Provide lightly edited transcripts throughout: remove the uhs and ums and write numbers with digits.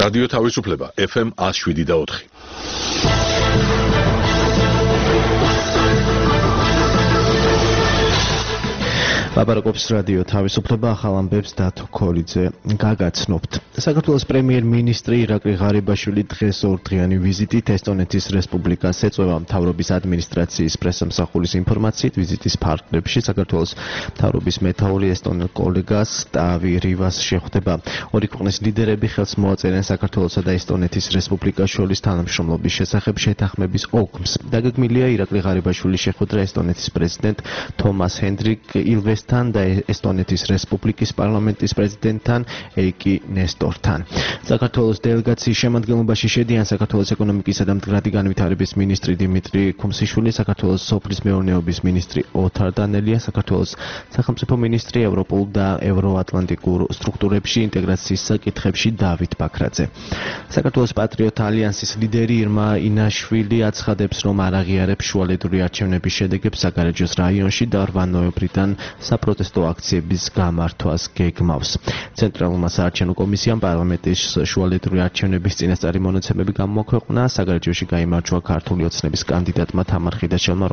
რადიო თავისუფლება FM 107.4. ლაპარაკობს რადიო თავისუფლება, ახალ ამბებს დათო ქოლიძე გაგაცნობთ. საქართველოს პრემიერ-მინისტრი ირაკლი ღარიბაშვილი დღეს ორდღიანი ვიზიტით ესტონეთის რესპუბლიკას ეწვევა. მთავრობის ადმინისტრაციის პრესამსახურის ინფორმაციით ვიზიტის ფარგლებში საქართველოს მთავრობის მეთაური ესტონელ კოლეგას ტავი რივას შეხვდება. ორი ქვეყნის ლიდერები ხელს მოაწერენ საქართველოსა და ესტონეთის რესპუბლიკას შორის თანამშრომლობის შესახებ შეთანხმების ოგმს. დაგეგმილია ირაკლი ღარიბაშვილის შეხვედრა ესტონეთის პრეზიდენტ თომას ჰენდრიკ ილვესთან და ესტონეთის რესპუბლიკის პარლამენტის პრეზიდენტთან ეიკი ნესტორთან. საქართველოს დელეგაციის შემადგენლობაში შედიან საქართველოს ეკონომიკისა და მდგრადი განვითარების მინისტრი დიმიტრი ქუმსიშვილი, საქართველოს სოფლის მეურნეობის მინისტრი ოთარ დანელია, საქართველოს სახელმწიფო მინისტრი ევროპულ და ევროატლანტიკურ სტრუქტურებში ინტეგრაციის საკითხებში დავით ბაქრაძე. საქართველოს პატრიოტ ალიანსის ლიდერი ირმა ინაშვილი აცხადებს, რომ არ აღიარებს შუალედური არჩევნების შედეგებს საგარეჯოს რაიონში და 8 ნოემბრიდან საპროტესტო აქციების გამართვას გეგმავს. ცენტრალურმა საარჩევნო კომისიამ პარლამენტის შუალედური არჩევნების წინასწარი მონაცემები გამოაქვეყნა. საგარეჯოში გაიმარჯვა ქართული ოცნების კანდიდატმა თამარ ხიდაშელმა,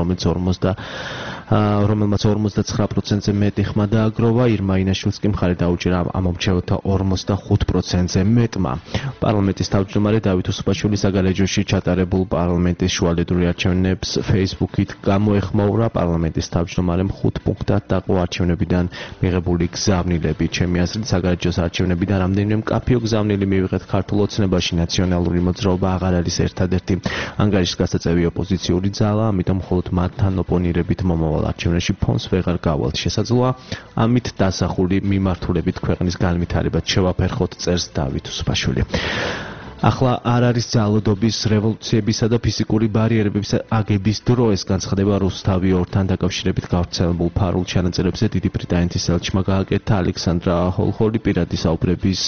რომელმაც 49%-ზე მეტი ხმა დააგროვა. ირმა ინაშვილს კი მხარი დაუჭირა ამომრჩეველთა 45%-ზე მეტმა. პარლამენტის თავმჯდომარე დავით უსუბაშვილი საგარეჯოში ჩატარებულ პარლამენტის შუალედური არჩევნებს Facebook-ით გამოეხმაურა. პარლამენტის თავმჯდომარემ 5 პუნქტად დაყო არჩევნებიდან მიღებული გზავნილები. ჩემი აზრით, საგარეჯოს არჩევნებიდან რამდენიმე მკაფიო გზავნილი მივიღეთ ქართულ ოცნებაში. ნაციონალური მოძრაობა აღარ არის ერთადერთი ანგარიშგასაწევი ოპოზიციური ძალა, ამიტომ მხოლოდ მათთან ოპონირებით მომავალ არჩევნებში ფონს ვეღარ გავალთ. შესაძლოა ამით დასახული მიმართულებით ქვეყნის განვითარებად შევაფერხოთ, წერს დავით უსუბაშვილი. ახლა არ არის ძალადობის, რევოლუციებისა და ფიზიკური ბარიერების აგების დრო. ეს განცხადება რუსთავი ორთან დაკავშირებით გავრცელებულ ფარულ ჩანაწერებზე დიდი ბრიტანეთის ელჩმა გააკეთა. ალექსანდრა ჰოლჰოლი პირადი საუბრების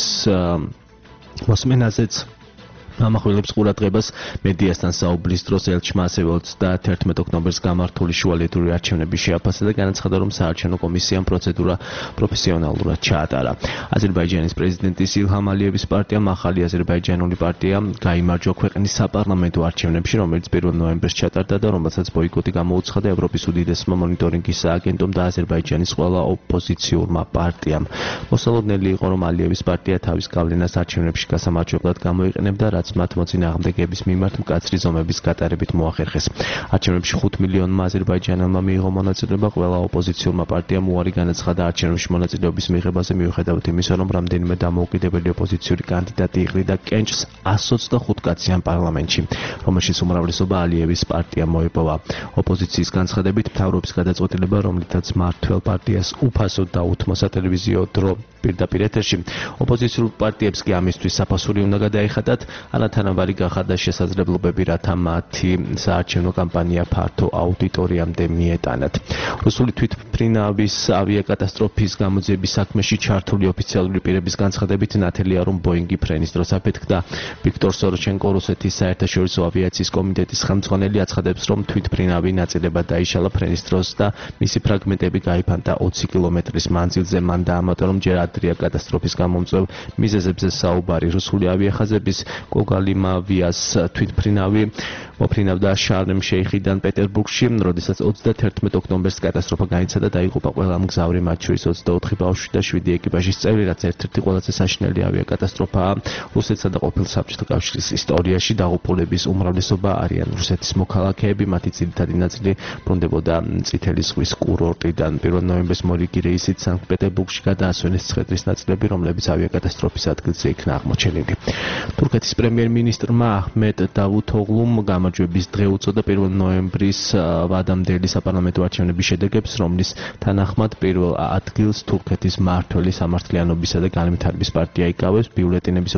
მოსმენაზეც ამახვილებს ყურადღებას. მედიასთან საუბრის დროს ელჩმა ასევე 31 ოქტომბერს გამართული შუალედური არჩევნების შეაფასა და განაცხადა, რომ საარჩევნო კომისიამ პროცედურა პროფესიონალურად ჩაატარა. აზერბაიჯანის პრეზიდენტის ილჰამ ალიევის პარტიამ ახალი აზერბაიჯანული პარტია გაიმარჯვა ქვეყნის საპარლამენტო არჩევნებში, რომელიც 1 ნოემბერს ჩატარდა და რომელსაც ბოიკოტი გამოუცხადა ევროპის უდიდესმა მონიტორინგის სააგენტომ და აზერბაიჯანის ყველა ოპოზიციურმა პარტიამ. მოსალოდნელი იყო, რომ ალიევის პარტია თავის გავლენას არჩევნებში გასამარჯვებლად გამოიყენებდა, რაც მათ მოწინააღმდეგეების მიმართ მკაცრი ზომების გატარებით მოახერხეს. არჩევნებში 5 მილიონმა აზერბაიჯანელმა მიიღო მონაწილეობა. ყველა ოპოზიციურმა პარტიამ უარი განაცხადა არჩევნებში მონაწილეობის მიღებაზე, მიუხედავად იმისა, რომ რამდენიმე დამოუკიდებელი ოპოზიციური კანდიდატი იყრიდა კენჭს 125 კაციან პარლამენტში, რომელშიც უმრავლესობა ალიევის პარტიამ მოიპოვა. ოპოზიციის განცხადებით, მთავრობის გადაწყვეტილება, რომლითაც მმართველ პარტიას უფასო და უთმო სატელევიზიო დრო პირდაპირ ეთერში, ოპოზიციურ პარტიებს კი ამისთვის საფასური უნდა გადაეხადათ. ანათანაბარი გახადა შესაძლებლობები, რათა მათი საარჩევნო კამპანია ფართო აუდიტორიამდე მიეტანათ. რუსული თვითმფრინავის ავიაკატასტროფის გამოძიების საქმეში ჩართული ოფიციალური პირების განცხადებით ნათელია, რომ ბოინგი ფრენის დროს აფეთქდა. ვიქტორ სოროჩენკო, რუსეთის საერთაშორისო ავიაციის კომიტეტის ხელმძღვანელი, აცხადებს, რომ თვითმფრინავი ნაწილებად დაიშალა ფრენის დროს და მისი ფრაგმენტები გაიფანტა 20 კილომეტრის მანძილზე. მან დაამატა, რომ ჯერ ადრეა კატასტროფის გამომწვევ მიზეზებზე საუბარი. რუსული ავიახაზების კოგალიმავიას თვითმფრინავი მოფრინავდა შარმ-შეიხიდან პეტერბურგში, როდესაც 31 ოქტომბერს კატასტროფა გაიცადა, დაიღუპა ყველა მგზავრი, მათ შორის 24 ბავშვი და 7 ეკიპაჟის წევრი, რაც ერთ-ერთი ყველაზე საშინელი ავიაკატასტროფაა რუსეთსა და ყოფილ საბჭოთა კავშირის ისტორიაში. დაღუპულების უმრავლესობა არიან რუსეთის მოქალაქეები, მათი ძირითადი ნაწილი ბრუნდებოდა წითელი ზღვის კურორტიდან. 1 ნოემბერს მორიგი რეისით სანქტ-პეტერბურგში გადაასვენეს ცხედრის ნაწილები, რომლებიც ავიაკატასტროფის ადგილზე იქნა აღმოჩენილი. თურქეთის პრემიერ-მინისტრმა აჰმედ დავუთოღლუმ გამარჯვების დღე უწოდა 1 ნოემბრის ვადამდელი საპარლამენტო არჩევნების შედეგებს, რომლის თანახმად პირველ ადგილს თურქეთის მმართველი სამართლიანობისა და განვითარების პარტია იკავებს. ბიულეტენების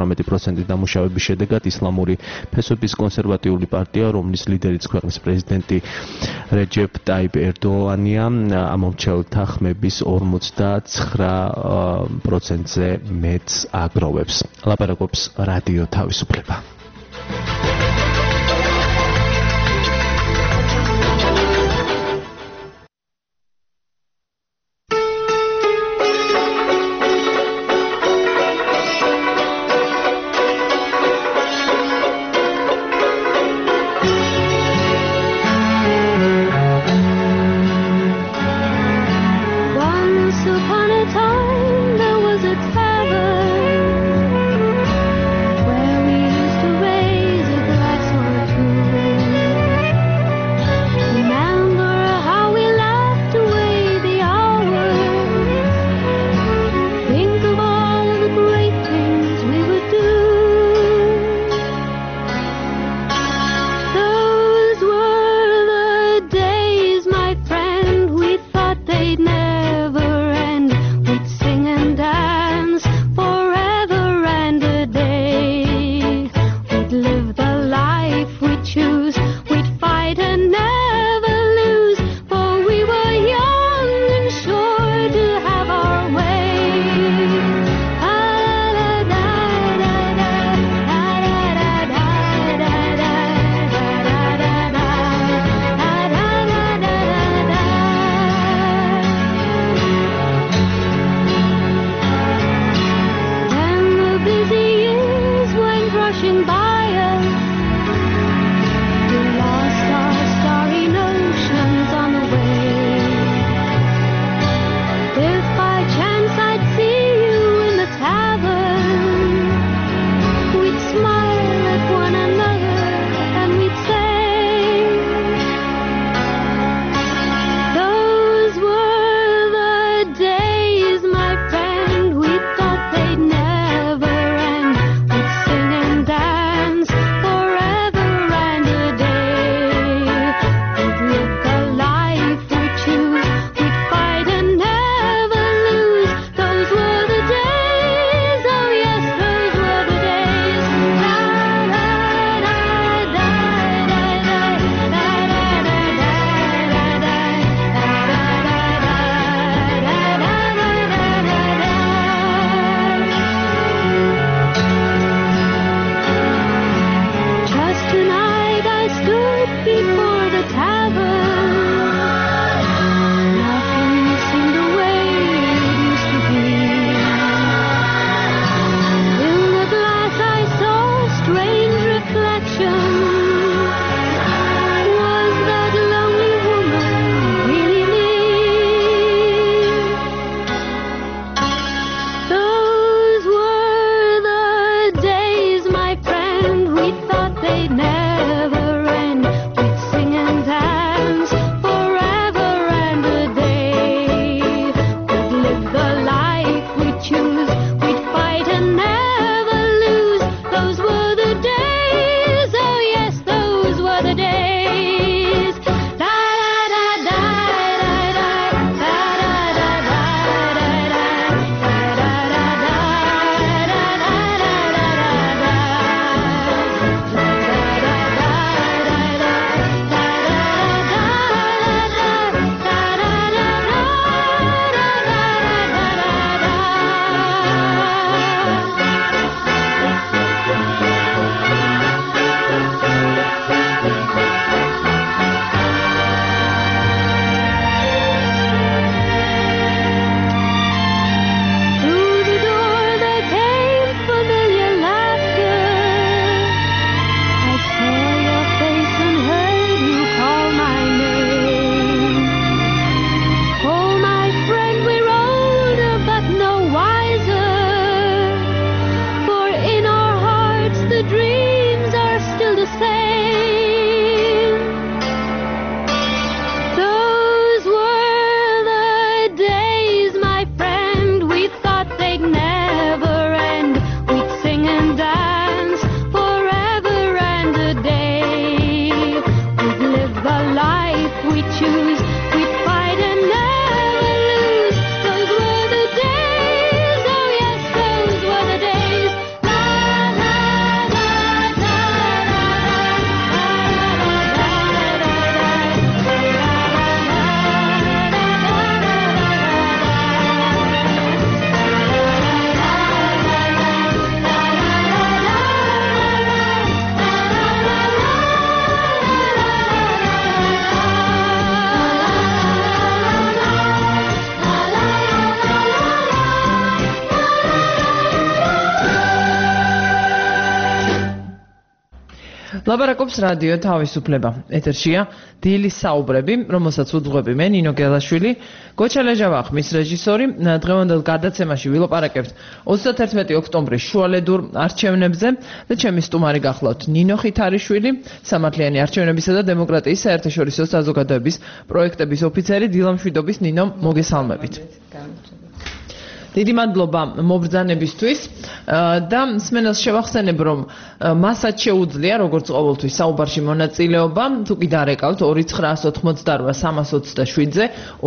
98% დამუშავების შედეგად ისლამური ფესვების კონსერვატიული პარტია, რომლის ლიდერიც ქვეყნის პრეზიდენტი რეჯეპ ტაიპ ერდოღანია, ამომრჩეველთა ხმების 49%-ზე მეტს აგროვებს. ლაპარაკობს რადიო თავისუფლება. choose. We'd fight and never lose. Those were the days. Oh yes, those were the days. La la la la ლაპარაკობს რადიო თავისუფლება. ეთერშია დილის საუბრები, რომელსაც უძღვები მე ნინო გელაშვილი, გოჩა ლეჟავა ხმის რეჟისორი. დღევანდელ გადაცემაში ვილაპარაკებთ 31 ოქტომბრის შუალედურ არჩევნებზე და ჩემი სტუმარი გახლავთ ნინო ხითარიშვილი, სამართლიანი არჩევნებისა და დემოკრატიის საერთაშორისო საზოგადოების პროექტების ოფიცერი. დილამშვიდობის ნინო, მოგესალმებით. დიდი მადლობა მობრძანებისთვის და მსმენელს შევახსენებ, რომ მასაც შეუძლია როგორც ყოველთვის საუბარში მონაწილეობა, თუ კი დარეკავთ 2988-327-ზე,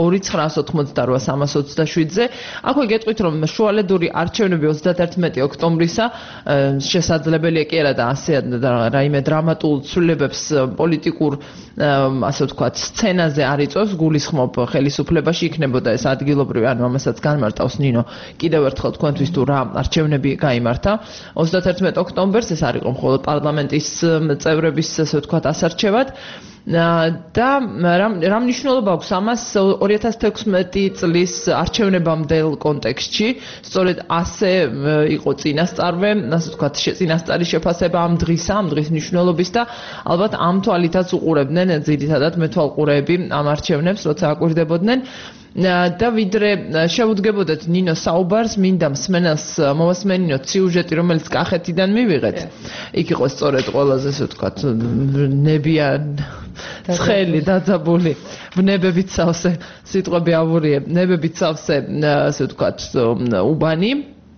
2988-327-ზე. აქვე გეტყვით, რომ შუალედური არჩევნები 31 ოქტომბრისა შესაძლებელია კი არა და ასე რაიმე დრამატულ ცვლილებებს პოლიტიკურ ასე ვთქვათ სცენაზე არ იწვევს, გულისხმობ ხელისუფლებაში იქნებოდა ეს ადგილობრივი, ანუ ამასაც განმარტავს ნინო. კიდევ ერთხელ თქვენთვის თუ რა არჩევნები გაიმართა 31 ოქტომბერს, ეს არ იყო მხოლოდ პარლამენტის წევრების ასე ვთქვათ ასარჩევად და რა მნიშვნელობა აქვს ამას 2016 წლის არჩევნებამდელ კონტექსტში. სწორედ ასე იყო წინასწარვე, ასე ვთქვათ, წინასწარი შეფასება ამ დღის მნიშვნელობის და ალბათ ამ თვალითაც უყურებდნენ ძირითადად მეთვალყურეები ამ არჩევნებს, როცა აკვირდებოდნენ. და ვიდრე შევუდგებოდეთ ნინო საუბარს, მინდა მსმენელს მოვასმენინოთ სიუჟეტი, რომელიც კახეთიდან მივიღეთ. იქ იყო სწორედ ყველაზე ასე ვთქვათ ნებიან ცხელი დაძაბული ბნებებით სავსე სიტყვები ავურიე, ნებებით სავსე ასე ვთქვათ უბანი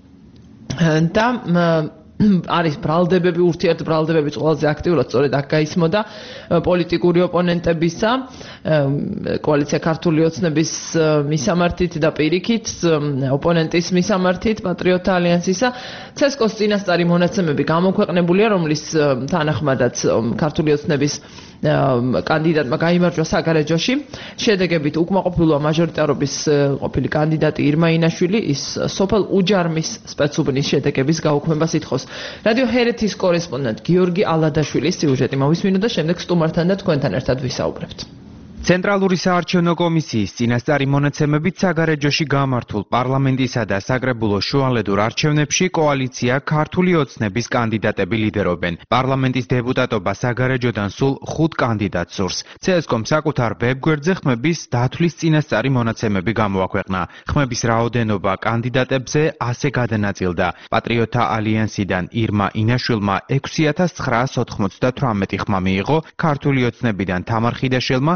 და არის ბრალდებები, ურთიერთბრალდებები ყველაზე აქტიურად სწორედ აქ გაისმოდა პოლიტიკური ოპონენტებისა, კოალიცია ქართული ოცნების მისამართით და პირიქით, ოპონენტის მისამართით, პატრიოტთა ალიანსისა. ცესკოს წინასწარი მონაცემები გამოქვეყნებულია, რომლის თანახმადაც ქართული ოცნების კანდიდატმა გაიმარჯვა საგარეჯოში. შედეგებით უკმაყოფილოა მაჟორიტარობის ყოფილი კანდიდატი ირმა ინაშვილი, ის სოფელ უჯარმის სპეცუბნის შედეგების გაუქმებას ითხოვს. რადიო ჰერეთის კორესპონდენტ გიორგი ალადაშვილის სიუჟეტი მოვისმინოთ და შემდეგ სტუმართან და თქვენთან ერთად ვისაუბრებთ. ცენტრალური საარჩევნო კომისიის წინასწარი მონაცემებით საგარეჯოში გამართულ პარლამენტისა და საკრებულო შუალედურ არჩევნებში კოალიცია ქართული ოცნების კანდიდატები ლიდერობენ. პარლამენტის დეპუტატობა საგარეჯოდან სულ 5 კანდიდატს სურს. CSKOM საკუთარ ვებგვერდზე ხმების დათვლის წინასწარი მონაცემები გამოაქვეყნა. ხმების რაოდენობა კანდიდატებზე ასე გადანაწილდა. პატრიოტთა ალიანსიდან ირმა ინაშვილმა 6998 ხმა მიიღო, ქართული ოცნებიდან თამარ ხიდაშელმა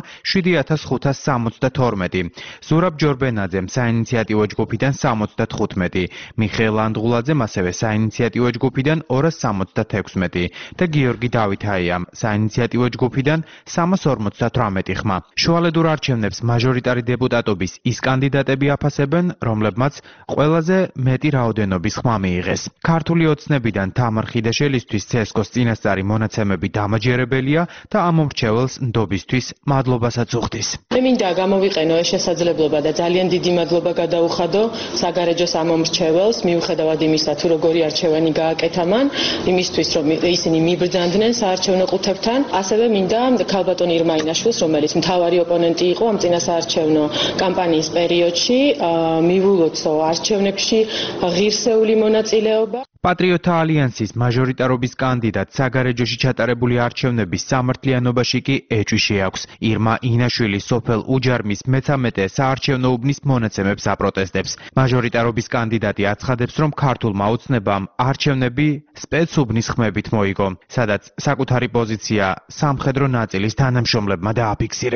7572, ზურაბ ჯორბენაძემ საინიციატივო ჯგუფიდან 75, მიხეილ ანდღულაძემ ასევე საინიციატივო ჯგუფიდან 276 და გიორგი დავითაიამ საინიციატივო ჯგუფიდან 358 ხმა. შუალედურ არჩევნებს მაჟორიტარი დეპუტატობის ის კანდიდატები აფასებენ, რომლებმაც ყველაზე მეტი რაოდენობის ხმა მიიღეს. ქართული ოცნებიდან თამარ ხიდაშელისთვის CSKOS წინასწარი მონაცემები დამაჯერებელია და ამ მომრჩეველს ნდობისთვის მადლობასაც უხდის. მე მინდა გამოვიყენო ეს შესაძლებლობა და ძალიან დიდი მადლობა გადაუხადო საგარეჯოს ამ მომრჩეველს, მიუხედავად იმისა, თუ როგორი არჩევანი გააკეთა მან, იმისთვის რომ ისინი მიბრძანდნენ საარჩევნო ყუთებთან. ასევე მინდა ქალბატონ ირმა ინაშვილს, რომელიც მთავარი ოპონენტი იყო ამ წინასაარჩევნო კამპანიის პერიოდში, მივულოცო არჩევნებში ღირსეული მონაწილეობა. პატრიოტთა ალიანსის მაჟორიტარობის კანდიდატ საგარეჯოში ჩატარებული არჩევნების სამართლიანობაში კი ეჭვი შეაქვს. ირმა ინაშვილი სოფელ უჯარმის 13 საარჩევნო უბნის მონაცემებს აპროტესტებს. მაჟორიტარობის კანდიდატი აცხადებს, რომ ქართულმა ოცნებამ არჩევნები სპეცუბნის ხმებით მოიგო, სადაც საკუთარი პოზიცია სამხედრო ნაწილის თანამშრომლებმა დააფიქსირეს.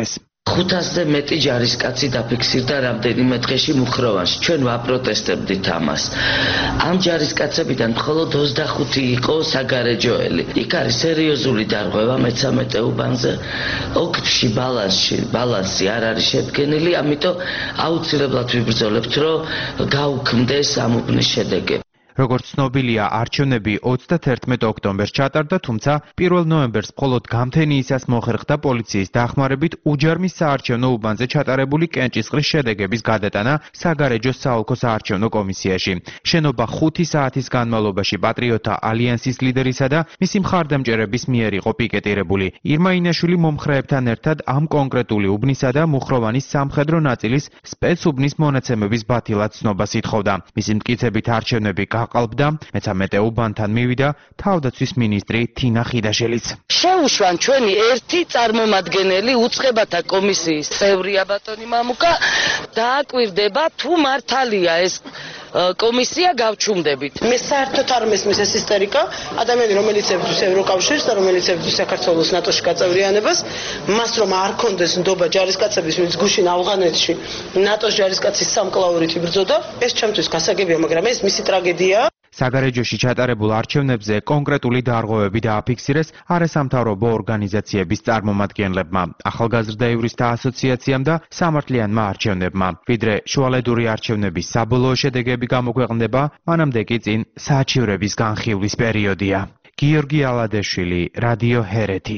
500-ზე მეტი ჯარისკაცი დაფიქსირდა რამდენიმე დღეში მუხროვანში. ჩვენ ვაპროტესტებდით ამას. ამ ჯარისკაცებიდან მხოლოდ 25 იყო საგარეჯოელი. იქ არის სერიოზული დარღვევა მე-13 უბანზე. ოლქში ბალანსი არ არის შედგენილი, ამიტომ აუცილებლად ვიბრძოლებთ, რომ გაუქმდეს ამ უბნის შედეგები. როგორც ცნობილია, არჩევნები 31 ოქტომბერს ჩატარდა, თუმცა 1 ნოემბერს მხოლოდ გამთენიისას მოხერხდა პოლიციის დახმარებით უჯარმის საარჩევნო უბანზე ჩატარებული კენჭისყრის შედეგების გადატანა საგარეჯოს საოლქო საარჩევნო კომისიაში. შენობა 5 საათის განმავლობაში პატრიოტთა ალიანსის ლიდერისა და მისი მხარდამჭერების მიერ იყო პიკეტირებული. ირმა ინაშვილი მომხრეებთან ერთად ამ კონკრეტული უბნისა და მუხროვანის სამხედრო ნაწილის სპეცუბნის მონაცემების ბათილად ცნობას ითხოვდა. მისი მტკიცებით არჩევნები გაყალბდა, მე-13 უბანთან მივიდა თავდაცვის მინისტრი თინა ხიდაშელიც. შეუშვან ჩვენი ერთი წარმომადგენელი უწყებათა კომისიის წევრია ბატონი მამუკა, დააკვირდება თუ მართალია ეს კომისია გავჩუმდებით. მე საერთოდ არ მესმის ეს ისტერიკა, ადამიანი რომელიც ებრძვის ევროკავშირს და რომელიც ებრძვის საქართველოს ნატოში გაწევრიანებას, მას რომ არ კონდეს ნდობა ჯარისკაცების, ვინც გუშინ ავღანეთში ნატოს ჯარისკაცის სამკლაურით იბრძოდა, ეს ჩემთვის გასაგებია, მაგრამ ეს მისი ტრაგედია. საგარეჯოში ჩატარებულ არჩევნებზე კონკრეტული დარღვევები დააფიქსირეს არასამთავრობო ორგანიზაციების წარმომადგენლებმა, ახალგაზრდა იურისტთა ასოციაციამ და სამართლიანმა არჩევნებმა. ვიდრე შუალედური არჩევნების საბოლოო შედეგები გამოქვეყნდება, მანამდე კი წინ საჩივრების განხილვის პერიოდია. გიორგი ალადეშვილი, რადიო ჰერეთი.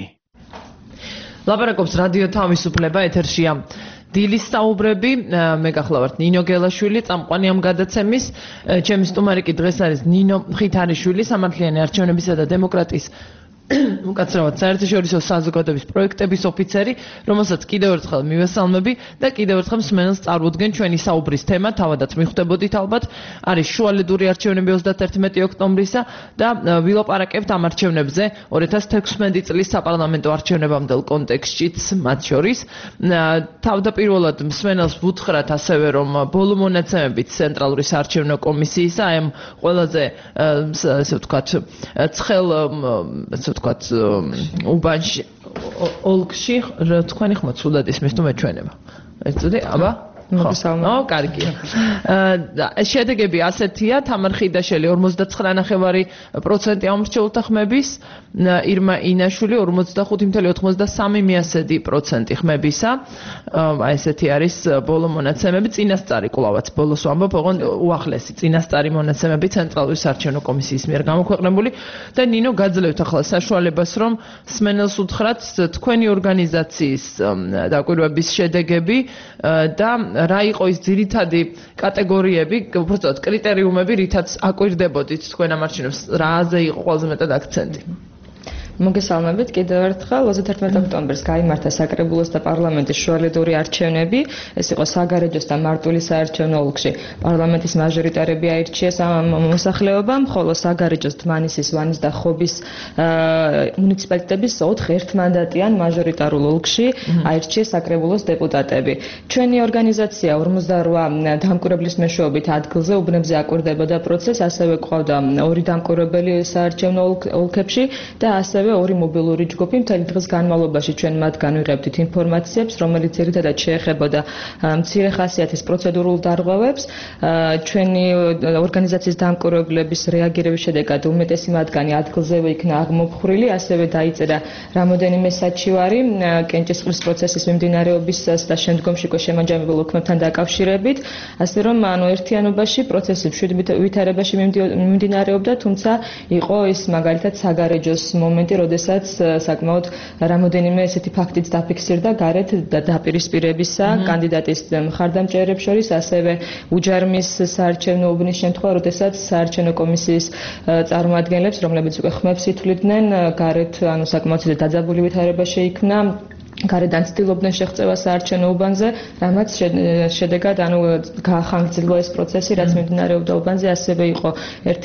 ლაპარაკობს რადიო თავისუფლება, ეთერშია დილის საუბრები, მე გახლავართ ნინო გელაშვილი, წამყვანი ამ გადაცემის. ჩემი სტუმარი კი დღეს არის ნინო ხითარიშვილი, სამართლიანი არჩევნებისა და დემოკრატიის უკაცრავად საერთაშორისო საზოგადოების პროექტების ოფიცერი, რომელსაც კიდევ ერთხელ მივესალმები და კიდევ ერთხელ მსმენელს წარუდგენ ჩვენი საუბრის თემა, თავადაც მიხვდებოდით ალბათ, არის შუალედური არჩევნები 31 ოქტომბრისა და ვილაპარაკებთ ამ არჩევნებზე 2016 წლის საპარლამენტო არჩევნებამდელ კონტექსტშიც მათ შორის. თავდაპირველად მსმენელს ვუთხრათ ასევე, რომ ბოლო მონაცემებით ცენტრალური საარჩევნო კომისიისა ამ ყველაზე ესე ვთქვათ ცხელ უბანში ოლქში თქვენი ხმა ცუდად ისმის თუ მეჩვენება. ეცოდი, აბა? მოგესალმებით. კარგი. შედეგები ასეთია, თამარ ხიდაშელი 49.9% ამორჩეულთა ხმების, ირმა ინაშვილი 45.93% ხმებისა. აი ესეთი არის ბოლო მონაცემები, წინასწარი კვლავაც ბოლოს ვამბობ, ოღონდ უახლესი წინასწარი მონაცემები ცენტრალური საარჩევნო კომისიის მიერ გამოქვეყნებული და ნინო გაძლევთ ახლა საშუალებას, რომ მსმენელს უთხრათ თქვენი ორგანიზაციის დაკვირვების შედეგები და რა იყო ის ძირითადი კატეგორიები, უბრალოდ კრიტერიუმები, რითაც აკვირდებოდით თქვენ ამ არჩევნებს, რაზე იყო ყველაზე მეტად აქცენტი? მოგესალმებით კიდევ ერთხელ 31 ოქტომბერს გაიმართა საკრებულოს და პარლამენტის შუალედური არჩევნები. ეს იყო საგარეჯოს და მარტვილი საარჩევნო ოლქში. პარლამენტის მაჟორიტარები აირჩიეს ამ მოსახლეობამ, ხოლო საგარეჯოს დმანისის, ვანის და ხობის მუნიციპალიტეტების 4 ერთმანდატიან მაჟორიტარულ ოლქში აირჩიეს საკრებულოს დეპუტატები. ჩვენი ორგანიზაცია 48 დამკვირვებლის მეშვეობით ადგილზე უბნებზე აკვირდებოდა პროცესს, ასევე ყავდა 2 დამკვირვებელი საარჩევნო ოლქებში და ასევე 2 მობილური ჯგუფი. მთელი დღის განმავლობაში ჩვენ მათგან ვიღებდით ინფორმაციებს, რომელიც ძირითადად შეეხებოდა მცირე ხასიათის პროცედურულ დარღვევებს. ჩვენი ორგანიზაციის დამკვირვებლების რეაგირების შედეგად უმეტესი მათგანი ადგილზევე იქნა აღმოფხრილი, ასევე დაიწერა რამოდენიმე საჩივარი კენჭისყრის პროცესის მიმდინარეობისას და შემდგომში შემაჯამებელ ოქმებთან დაკავშირებით, ასე რომ ერთიანობაში პროცესი ვითარებაში მიმდინარეობდა, თუმცა იყო ის მაგალითად საგარეჯოს მომენტი, როდესაც საკმაოდ რამოდენიმე ესეთი ფაქტიც დაფიქსირდა გარეთ დაპირისპირებისა კანდიდატის მხარდამჭერებს შორის, ასევე უჯარმის საარჩევნო უბნის შემთხვევა, როდესაც საარჩევნო კომისიის წარმომადგენლებს, რომლებიც უკვე ხმებს ითვლიდნენ, გარეთ საკმაოდ დაძაბული ვითარება შეიქმნა. გარედან ცდილობდნენ შეღწევა საარჩევნო უბანზე, რამაც შედეგად გაახანგრძლივა ეს პროცესი, რაც მიმდინარეობდა უბანზე, ასევე იყო ერთი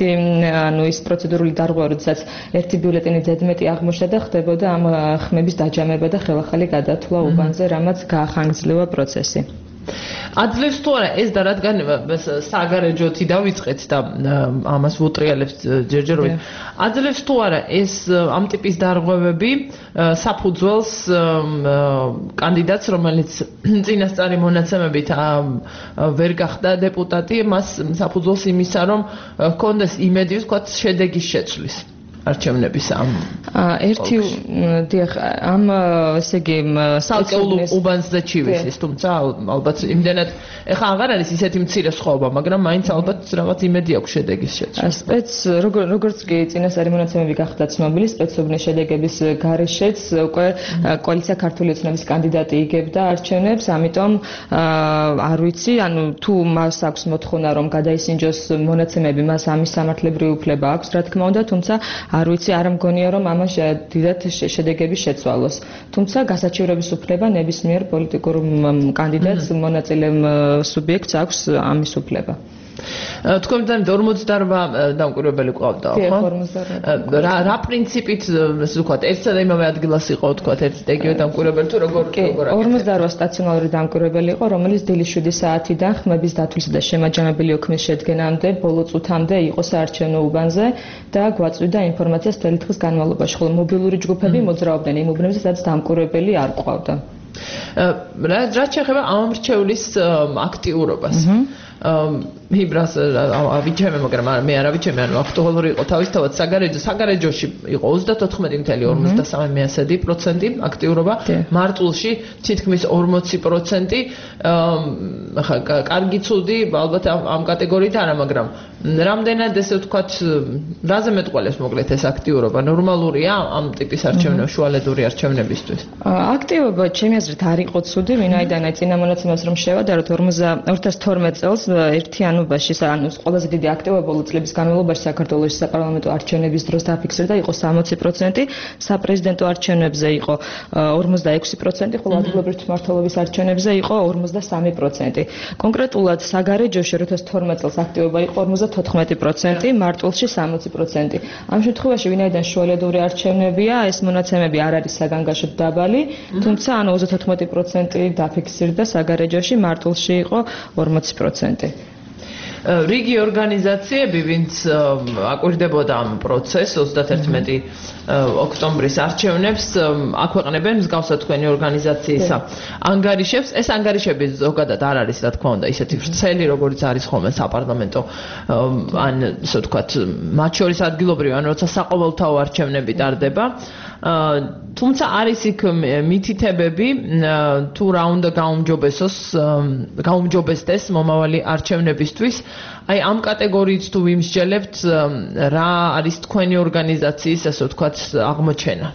ის პროცედურული დარღვევა, როდესაც ერთი ბიულეტენი ზედმეტი აღმოჩნდა და ხდებოდა ამ ხმების დაჯამება და ხელახალი გადათვლა უბანზე, რამაც გაახანგრძლივა პროცესი. აძლევს თუ არა ეს და რადგან საგარეჯოთი დავიწყეთ და ამას ვუტრიალებთ ჯერჯერობით აძლევს თუ არა ეს ამ ტიპის დარღვევები საფუძველს კანდიდატს რომელიც წინასწარი მონაცემებით ვერ გახდა დეპუტატი მას საფუძველს იმისა რომ ჰქონდეს იმედი ვთქვათ შედეგის შეცვლის არჩევნების ამ ერთი დიახ ამ ესე იგი სალკეულ უბანზე ჩივისის თუმცა ალბათ იმდენად ეხა აღარ არის ისეთი მცირე სხვაობა მაგრამ მაინც ალბათ რაღაც იმედი აქვს შედეგის შეცვლის სპეც როგორც კი წინასწარი მონაცემები გახდა ცნობილი სპეცობნის შედეგების გარეშეც უკვე კოალიცია ქართული ოცნების კანდიდატი იგებდა არჩევნებს ამიტომ არ ვიცი ანუ თუ მას აქვს მოთხოვნა რომ გადაისინჯოს მონაცემები მას ამის სამართლებრივი უფლება აქვს რა თქმა უნდა თუმცა არ ვიცი არ მგონია რომ ამას დიდად შედეგები შეცვალოს თუმცა გასაჩივრების უფლება ნებისმიერ პოლიტიკურ კანდიდატს მონაწილე სუბიექტს აქვს ამის უფლება თქვენ მგონი 58 დამკვირვებელი ყავდა ხო? რა პრინციპით ესე ვთქვათ ერთსა და იმავე ადგილას იყო ვთქვათ ერთი იგივე დამკვირვებელი თუ როგორ 58 სტაციონალური დამკვირვებელი იყო რომელიც დილის 7 საათიდან ხმების დათვლისა და შემაჯამებელი ოქმის შედგენამდე ბოლო წუთამდე იყო საარჩევნო უბანზე და გვაწვდიდა ინფორმაციას მთელი დღის განმავლობაში ხოლო მობილური ჯგუფები მოძრაობდნენ იმ უბნებზე სადაც დამკვირვებელი არ ყავდა რაც შეეხება ამ მრჩევლის აქტიურობას მიბრას ავიჩემე მაგრამ მე არ ავიჩემე ანუ აქტუალური იყო თავისთავად საგარეჯოში იყო 34.53% აქტიურობა მარტულში თითქმის 40% ახლა კარგი ცუდი ალბათ ამ კატეგორიით არა მაგრამ რამდენად ესე ვთქვათ რაზე მეტყველებს მოკლედ ეს აქტიურობა ნორმალურია ამ ტიპის არჩევნებში შუალედური არჩევნებისთვის აქტიურობა ჩემი აზრით არ იყო ცუდი ვინაიდან აი წინა მონაცემას რომ შევადაროთ 2012 წელს ერთიანობაში ანუ ყველაზე დიდი აქტიურობა ბოლო წლების განმავლობაში საქართველოს საპარლამენტო არჩევნების დროს დაფიქსირდა იყო 60%, საპრეზიდენტო არჩევნებზე იყო 46%, ხოლო ადგილობრივი მმართველობის არჩევნებზე იყო 53%. კონკრეტულად საგარეჯოში 2012 წელს აქტიურობა იყო 54%, მარტულში 60%. ამ შემთხვევაში ვინაიდან შუალედური არჩევნებია, ეს მონაცემები არ არის საგანგაშოდ დაბალი, თუმცა ანუ 34% დაფიქსირდა საგარეჯოში, მარტულში იყო 40%. რიგი ორგანიზაციები, ვინც აკვირდებოდა ამ პროცესს 31 ოქტომბრის არჩევნებს, აქვეყნებენ მსგავსად თქვენი ორგანიზაციისა ანგარიშებს. ეს ანგარიშები ზოგადად არ არის, რა თქმა უნდა, ისეთი ვრცელი, როგორც არის ხოლმე საპარლამენტო ან ისე ვთქვათ, მათ შორის ადგილობრივი, ან როცა საყოველთაო არჩევნები ტარდება. თუმცა არის იქ მითითებები თუ რა უნდა გაუმჯობესდეს მომავალი არჩევნებისთვის. აი ამ კატეგორიით თუ ვიმსჯელებთ, რა არის თქვენი ორგანიზაციის, ასე ვთქვათ, აღმოჩენა?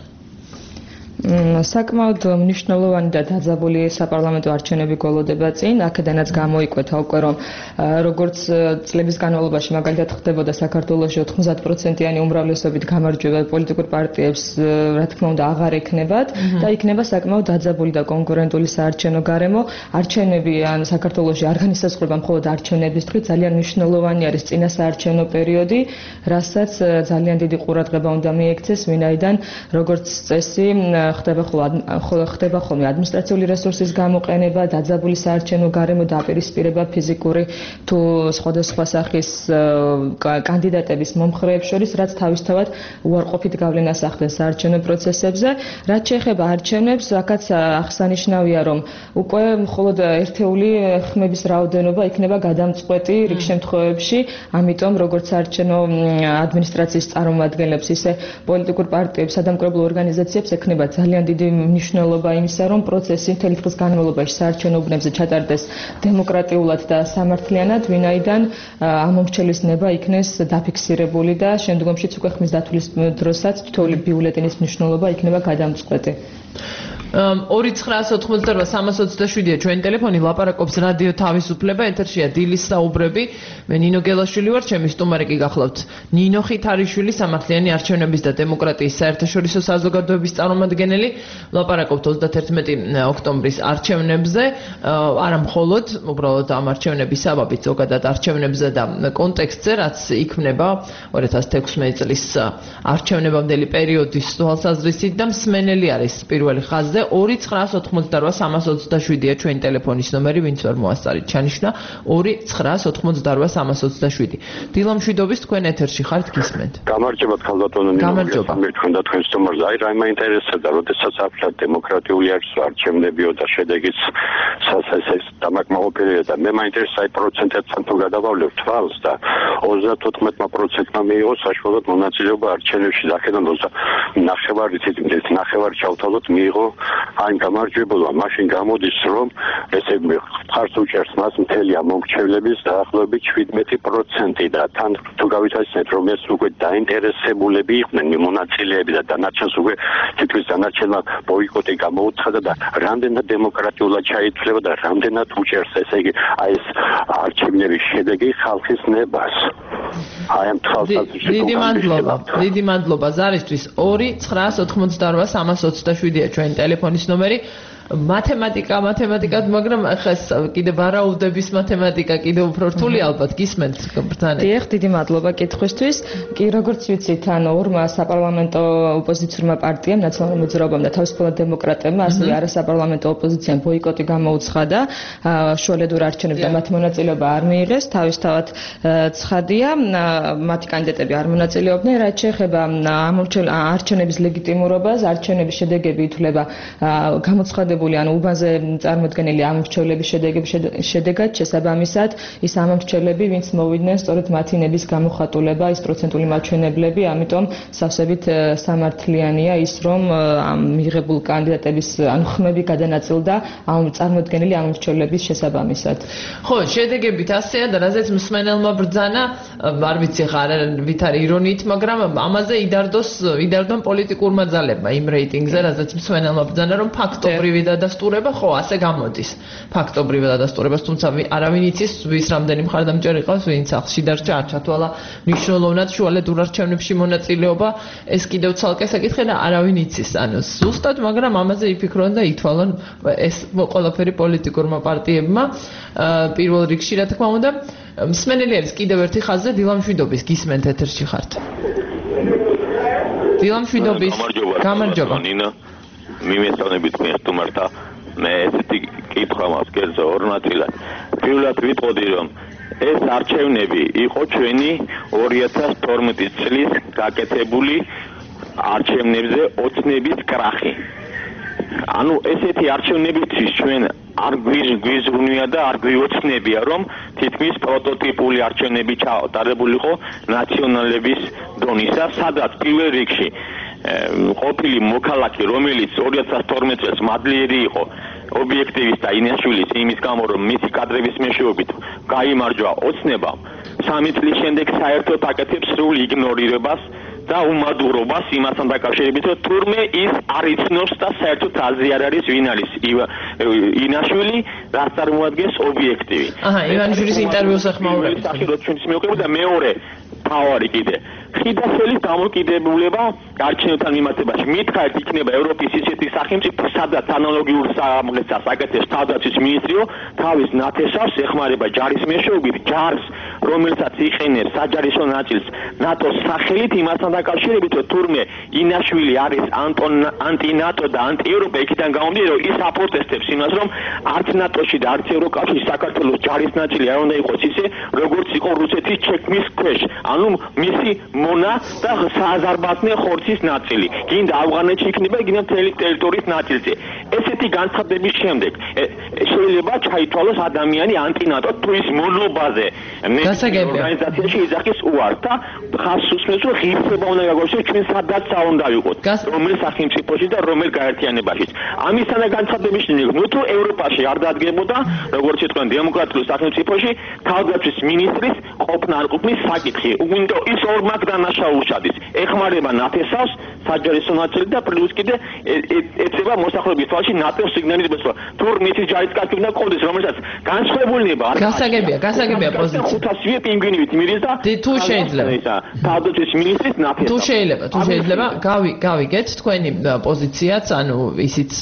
საკმაოდ მნიშვნელოვანი და დაძაბული საპარლამენტო არჩევნები გველოდება წინ. აქედანაც გამოიკვეთა უკვე რომ როგორც წლების განმავლობაში მაგალითად ხდებოდა საქართველოში 90%-იანი უმრავლესობით გამარჯვება პოლიტიკურ პარტიებს, რა თქმა უნდა, აღარ ექნებათ და იქნება საკმაოდ დაძაბული და კონკურენტული საარჩევნო გარემო. არჩევნები ან საქართველოში არ განისაზღვრება მხოლოდ არჩევნების დღით, ძალიან მნიშვნელოვანი არის წინა საარჩევნო პერიოდი, რასაც ძალიან დიდი ყურადღება უნდა მიექცეს, ვინაიდან როგორც წესი ხდება ხოლმე ადმინისტრაციული რესურსის გამოყენება, დაძაბული საარჩევნო გარემო, დაპირისპირება ფიზიკური თუ სხვადასხვა სახის კანდიდატების მომხრეებს შორის, რაც თავისთავად უარყოფით გავლენას ახდენს საარჩევნო პროცესებზე. რაც შეეხება არჩევნებს, აქაც აღსანიშნავია, რომ უკვე მხოლოდ ერთეული ხმების რაოდენობა იქნება გადამწყვეტი რიგ შემთხვევებში, ამიტომ როგორც საარჩევნო ადმინისტრაციის წარმომადგენლებს, ისე პოლიტიკურ პარტიებს, სადამკვირვებლო ორგანიზაციებს ექნება ძალიან დიდი მნიშვნელობა იმისა, რომ პროცესი მთელი დღის განმავლობაში საარჩევნო უბნებზე ჩატარდეს დემოკრატიულად და სამართლიანად, ვინაიდან ამომრჩევის ნება იქნეს დაფიქსირებული და შემდგომშიც უკვე ხმის დათვლის დროსაც თითოეული ბიულეტენის მნიშვნელობა იქნება გადამწყვეტი. 2998327-ია ჩვენი ტელეფონი, ლაპარაკობს რადიო თავისუფლება, ეთერშია დილის საუბრები. მე ნინო გელაშვილი ვარ, ჩემი სტუმარი კი გახლავთ ნინო ხითარიშვილი, სამართლიანი არჩევნების და დემოკრატიის საერთაშორისო საზოგადოების წარმომადგენელი. ლაპარაკობთ 31 ოქტომბრის არჩევნებზე, არა მხოლოდ, უბრალოდ ამ არჩევნების საბაბით ზოგადად არჩევნებზე და კონტექსტზე, რაც იქმნება 2016 წლის არჩევნებამდელი პერიოდის თვალსაზრისით და მსმენელი არის პირველი ხაზზე ხაზზე 2988327-ია ჩვენი ტელეფონის ნომერი, ვინც ვერ მოასწარით ჩანიშნა 2988327. დილა მშვიდობის, თქვენ ეთერში ხართ, გისმენთ. გამარჯობა ქალბატონო ნინო. გამარჯობა. მერქონდა თქვენ სტუმარზე. აი რა მაინტერესებდა, როდესაც აფშად დემოკრატიული არჩევნებიო და შედეგიც ეს დამაკმაყოფილია და მე მაინტერესებს აი პროცენტებთან თუ გადავავლევ თვალს და 34%-მა მიიღო საშუალოდ მონაწილეობა არჩევნებში და აქედან 9.5 ჩავთვალოთ მიიღო აი გამარჯვებულა. მაშინ გამოდის რომ ესე მხარს უჭერს მას მთელი ამომრჩევლების დაახლოებით 17% და თან თუ გავითვალისწინებთ რომ ეს უკვე დაინტერესებულები იყვნენ მონაწილეები და დანარჩენს უკვე თითქმის დანარჩენმა ბოიკოტი გამოუცხადა და რამდენად დემოკრატიულად ჩაითვლება და რამდენად უჭერს ესე იგი აი ეს არჩევნების შედეგი ხალხის ნებას. აი ამ თვალსაზრისით დიდი მადლობა ზარისთვის 2988327-ია ჩვენი ტელეფონის ნომერი. მათემატიკად, მაგრამ ახლა კიდე ვარაუდების მათემატიკა კიდე უფრო რთული ალბათ გისმენთ ბრძანეთ. დიახ, დიდი მადლობა კითხვისთვის. კი, როგორც ვიცით, ორმა საპარლამენტო ოპოზიციურმა პარტიამ, ნაციონალურ მოძრაობამ და თავისუფალ დემოკრატებმა, ასევე არასაპარლამენტო ოპოზიციამ ბოიკოტი გამოუცხადა, შუალედურ არჩევნებზე მათი მონაწილეობა არ მიიღეს. თავისთავად ცხადია, მათი კანდიდატები არ მონაწილეობდნენ, რაც შეეხება არჩევნების ლეგიტიმურობას, არჩევნების შედეგები ითვლება გამოცხადებული ან უბანზე წარმოდგენილი ამორჩევლების შედეგად შესაბამისად ის ამორჩევლები, ვინც მოვიდნენ, სწორედ მათი ნების გამოხატულება, ის პროცენტული მაჩვენებლები, ამიტომ სავსებით სამართლიანია ის, რომ ამ მიღებულ კანდიდატების ანუ ხმები გადანაწილდა ამ წარმოდგენილი ამორჩევლების შესაბამისად. ხო, შედეგებით ასეა და რაზეც მსმენელმა ბრძანა, არ ვიცი ხარ ვით არის ირონიით, მაგრამ ამაზე იდარდონ პოლიტიკურმა ძალებმა იმ რეიტინგზე, რაზეც მსმენელმა ბრძანა, რომ ფაქტობრივი დადასტურება, ხო, ასე გამოდის. ფაქტობრივი დადასტურებას, თუმცა არავინ იცის, ვის რამდენი მხარდამჭერი ყავს, ვინ სახლში დარჩა, არ ჩათვალა მნიშვნელოვნად შუალედურ არჩევნებში მონაწილეობა, ეს კიდევ ცალკე საკითხი და არავინ იცის. ანუ ზუსტად, მაგრამ ამაზე იფიქრონ და ითვალონ ეს ყველაფერი პოლიტიკურმა პარტიებმა პირველ რიგში, რა თქმა უნდა. მსმენელი არის კიდევ ერთი ხაზზე, დილა მშვიდობის, გისმენთ ეთერში ხართ. დილა მშვიდობის, გამარჯობა. მიმესწავლებით თქვენ სტუმართა მე ესეთი კითხვა მაქვს კერძო ორ ნაწილად. პირველად ვიტყოდი რომ ეს არჩევნები იყო ჩვენი 2012 წლის გაკეთებული არჩევნებზე ოცნების კრახი. ანუ ესეთი არჩევნებისთვის ჩვენ არ გვიზრუნვია და არ გვიოცნებია რომ თითქმის პროტოტიპული არჩევნები ჩატარებულიყო ნაციონალების დონისა, სადაც პირველ რიგში ყოფილი მოქალაქე, რომელიც 2012 წელს მადლიერი იყო ობიექტივის და ინაშვილის იმის გამო, რომ მისი კადრების მეშვეობით გაიმარჯვა ოცნებამ, 3 წლის შემდეგ საერთოდ აკეთებს სრულ იგნორირებას და უმადურობას იმასთან დაკავშირებით, რომ თურმე ის არ იცნობს და საერთოდ აზრი არ არის ვინ არის ინაშვილი, რაც წარმოადგენს ობიექტივი. ივანიშვილის ინტერვიუს ახმაურებით. სახელოს ჩვენს მეუღლე და მეორე თავარი კიდე ხიდასელის დამოკიდებულება არჩევნებთან მიმართებაში. მითხარით იქნება ევროპის ისეთი სახელმწიფო, სადაც ანალოგიურ სამღერას აკეთებს თავდაცვის მინისტრიო, თავის ნათესავს ეხმარება ჯარის მეშვეობით, ჯარს, რომელსაც იყენებს საჯარისო ნაწილს ნატოს სახელით, იმასთან დაკავშირებით, რომ თურმე ინაშვილი არის ანტი-ნატო და ანტი-ევროპა, იქიდან გამომდინარე, რომ ის აპროტესტებს იმას, რომ არც ნატოში და არც ევროკავშირში საქართველოს ჯარის ნაწილი არ უნდა იყოს ისე, როგორც იყო რუსეთის ჩექმის ქვეშ. ანუ მისი მონა და სააზარბაიჯანის ხორცის ნაწილი. გინდა ავღანეთში იქნება, გინდა მთელი ტერიტორიის ნაწილზე. ესეთი განცხადების შემდეგ შეიძლება ჩაითვალოს ადამიანი ანტი-ნატო თუ ის მონობაზე ორგანიზაციაში იძახის უარს და ხარს უსმენს, რომ ღირსება უნდა გაგორჩოს ჩვენ სადაც უნდა ვიყოთ, რომელ სახელმწიფოში და რომელ გაერთიანებაში. ამისთან განცხადების შემდეგ თუ ევროპაში არ დადგებოდა, როგორც თქვენ დემოკრატიულ სახელმწიფოში თავდაცვის მინისტრის ყოფნა არ ყოფნის საკითხი. უნდა ის ორმაგ დანაშაულშადის. ეხმარება ნათესავს საჯარისო ნაწილი და პლუს კიდე ეწევა მოსახლეობის თვალში ნატოს სიგნალიზებას, რომ თუ მისი ჯარისკაცი უნდა ყოლდეს, რომელსაც განსხვავებულება არ გასაგებია პოზიცია. 500 პინგვინივით მირის და თუ შეიძლება თავდაცვის მინისტრის ნათესავს. თუ შეიძლება გავიგეთ თქვენი პოზიციაც, ანუ ისიც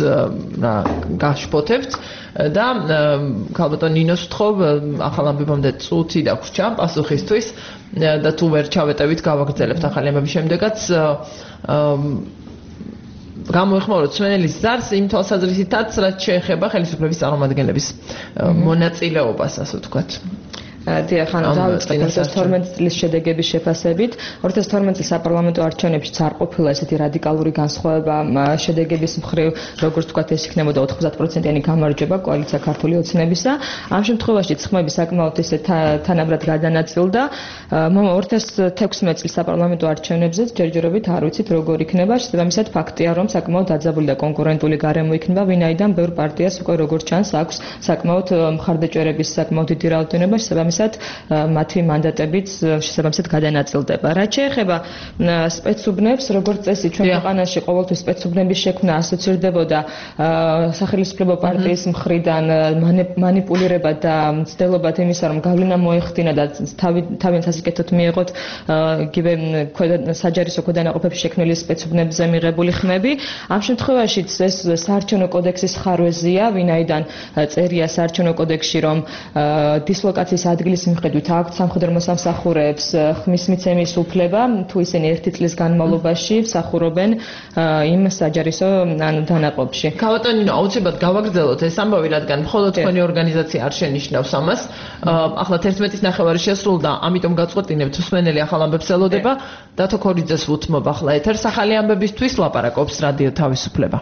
გაშფოთებთ და ქალბატონ ნინოს ვთხოვ ახალ ამბებამდე წუთი დაგვრჩა პასუხისთვის და თუ ვერ ჩავეტევით გავაგრძელებთ ახალი ამბების შემდეგაც გამოიხმაუროთ სვენელის ზარს იმ თვალსაზრისითაც, რაც შეეხება ხელისუფლების წარმომადგენლების მონაწილეობას, ასე ვთქვათ. დიახ, დავიწყეთ 2012 წლის შედეგების შეფასებით. 2012 წლის საპარლამენტო არჩევნებში არ ყოფილა ესეთი რადიკალური განსხვავება შედეგების მხრივ, როგორც ვთქვათ, ეს იქნებოდა 90%-იანი გამარჯვება კოალიცია ქართული ოცნებისა. ამ შემთხვევაში ცხმები საკმაოდ ისე თანაბრად გადანაწილდა. 2016 წლის საპარლამენტო არჩევნებზე ჯერჯერობით არ ვიცით როგორ იქნება, შესაბამისად ფაქტია, რომ საკმაოდ დაძაბული და კონკურენტული გარემო იქნება, ვინაიდან ბევრ პარტიას უკვე როგორც ჩანს აქვს საკმაოდ მხარდაჭერების საკმაოდ დიდი რაოდენობა, შესაბამისად მათი მანდატებიც შესაბამისად გადანაწილდება. რაც შეეხება სპეცუბნებს, როგორც წესი ჩვენ ქვეყანაში ყოველთვის სპეცუბნების შექმნა ასოცირდებოდა სახელმწიფო პარტიის მხრიდან მანიპულირება და მცდელობა იმისა, რომ გავლენა მოეხდინა და თავიანთ სასიკეთოდ მიიღოთ იგივე საჯარისო ქვედანაყოფებში შექმნილი სპეცუბნებზე მიღებული ხმები. ამ შემთხვევაშიც ეს საარჩევნო კოდექსის ხარვეზია, ვინაიდან წერია საარჩევნო კოდექსში, რომ დისლოკაციის ადგილის მიხედვით აქვთ სამხედრო მოსამსახურეებს ხმის მიცემის უფლება, თუ ისინი 1 წლის განმავლობაში მსახურობენ იმ საჯარისო დანაყოფში. გავატონინო, აუცილებლად გავაგრძელოთ ეს ამბავი, რადგან მხოლოდ თქვენი ორგანიზაცია არ შენიშნავს ამას. ახლა 11-ის ნახევარი შესრულდა, ამიტომ გაწყვეტინებთ სვენელი ახალ ამბებს ელოდება. დათო ქორიძეს ვუთმობ ახლა ეთერს ახალი ამბებისთვის ლაპარაკობს რადიო თავისუფლება.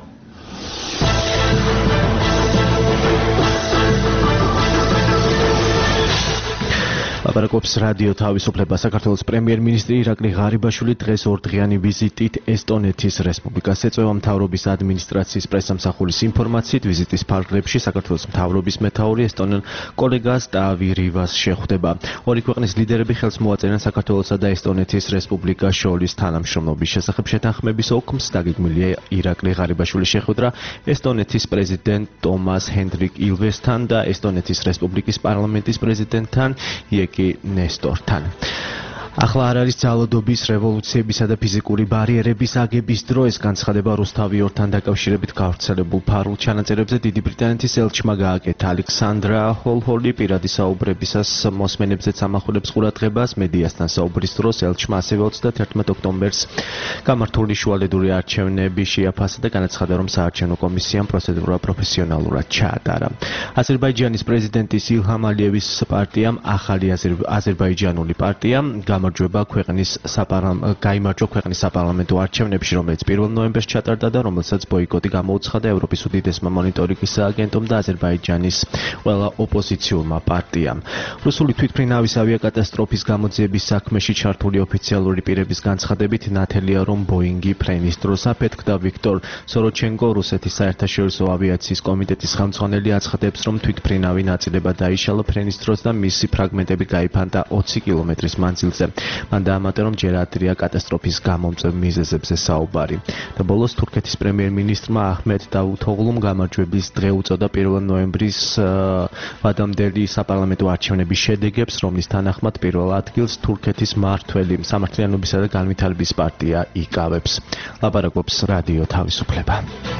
ლაპარაკობს რადიო თავისუფლება. საქართველოს პრემიერ-მინისტრი ირაკლი ღარიბაშვილი დღეს ორდღიანი ვიზიტით ესტონეთის რესპუბლიკას ეწევა. მთავრობის ადმინისტრაციის პრესამსახურის ინფორმაციით ვიზიტის ფარგლებში საქართველოს მთავრობის მეთაური ესტონელ კოლეგას ტავი რივას შეხვდება. ორი ქვეყნის ლიდერები ხელს მოაწერენ საქართველოსა და ესტონეთის რესპუბლიკას შორის თანამშრომლობის შესახებ შეთანხმების ოქმს. დაგეგმილია ირაკლი ღარიბაშვილის შეხვედრა ესტონეთის პრეზიდენტ ტომას ჰენდრიკ ილვესთან და ესტონეთის რესპუბლიკის პარლამენტის პრეზიდენტთან ნესტორთან. ახლა არ არის ძალადობის, რევოლუციებისა და ფიზიკური ბარიერების აგების დრო. ეს განცხადება რუსთავი ორთან დაკავშირებით გავრცელებულ ფარულ ჩანაწერებზე დიდი ბრიტანეთის ელჩმა გააკეთა. ალექსანდრა ჰოლჰოლი პირადი საუბრებისას მოსმენებზეც ამახვილებს ყურადღებას. მედიასთან საუბრის დროს ელჩმა ასევე 31 ოქტომბერს გამართული შუალედური არჩევნები შეაფასა და განაცხადა, რომ საარჩევნო კომისიამ პროცედურა პროფესიონალურად ჩაატარა. აზერბაიჯანის პრეზიდენტის ილჰამ ალიევის პარტიამ ახალი აზერბაიჯანული პარტია გაიმარჯვა ქვეყნის საპარლამენტო არჩევნებში, რომელიც 1 ნოემბერს ჩატარდა და რომელსაც ბოიკოტი გამოუცხადა ევროპის უდიდესმა მონიტორინგის აგენტომ და აზერბაიჯანის ყველა ოპოზიციურმა პარტიამ. რუსული თვითმფრინავის ავიაკატასტროფის გამოძიების საქმეში ჩართული ოფიციალური პირების განცხადებით ნათელია, რომ ბოინგი ფრენის დროს აფეთქდა. ვიქტორ სოროჩენკო, რუსეთის საერთაშორისო ავიაციის კომიტეტის ხელმძღვანელი, აცხადებს, რომ თვითმფრინავი ნაწილება დაიშალა ფრენის დროს და მისი ფრაგმენტები გაიფანტა 20 კილომეტრის მანძილზე. მან დაამატა, რომ ჯერ ადრეა კატასტროფის გამომწვევ მიზეზებზე საუბარი. და ბოლოს თურქეთის პრემიერ-მინისტრმა აჰმედ დავუთოღლუმ გამარჯვების დღე უწოდა 1 ნოემბრის ვადამდელი საპარლამენტო არჩევნების შედეგებს, რომლის თანახმად პირველ ადგილს თურქეთის მმართველი სამართლიანობისა და განვითარების პარტია იკავებს. ლაპარაკობს რადიო თავისუფლება.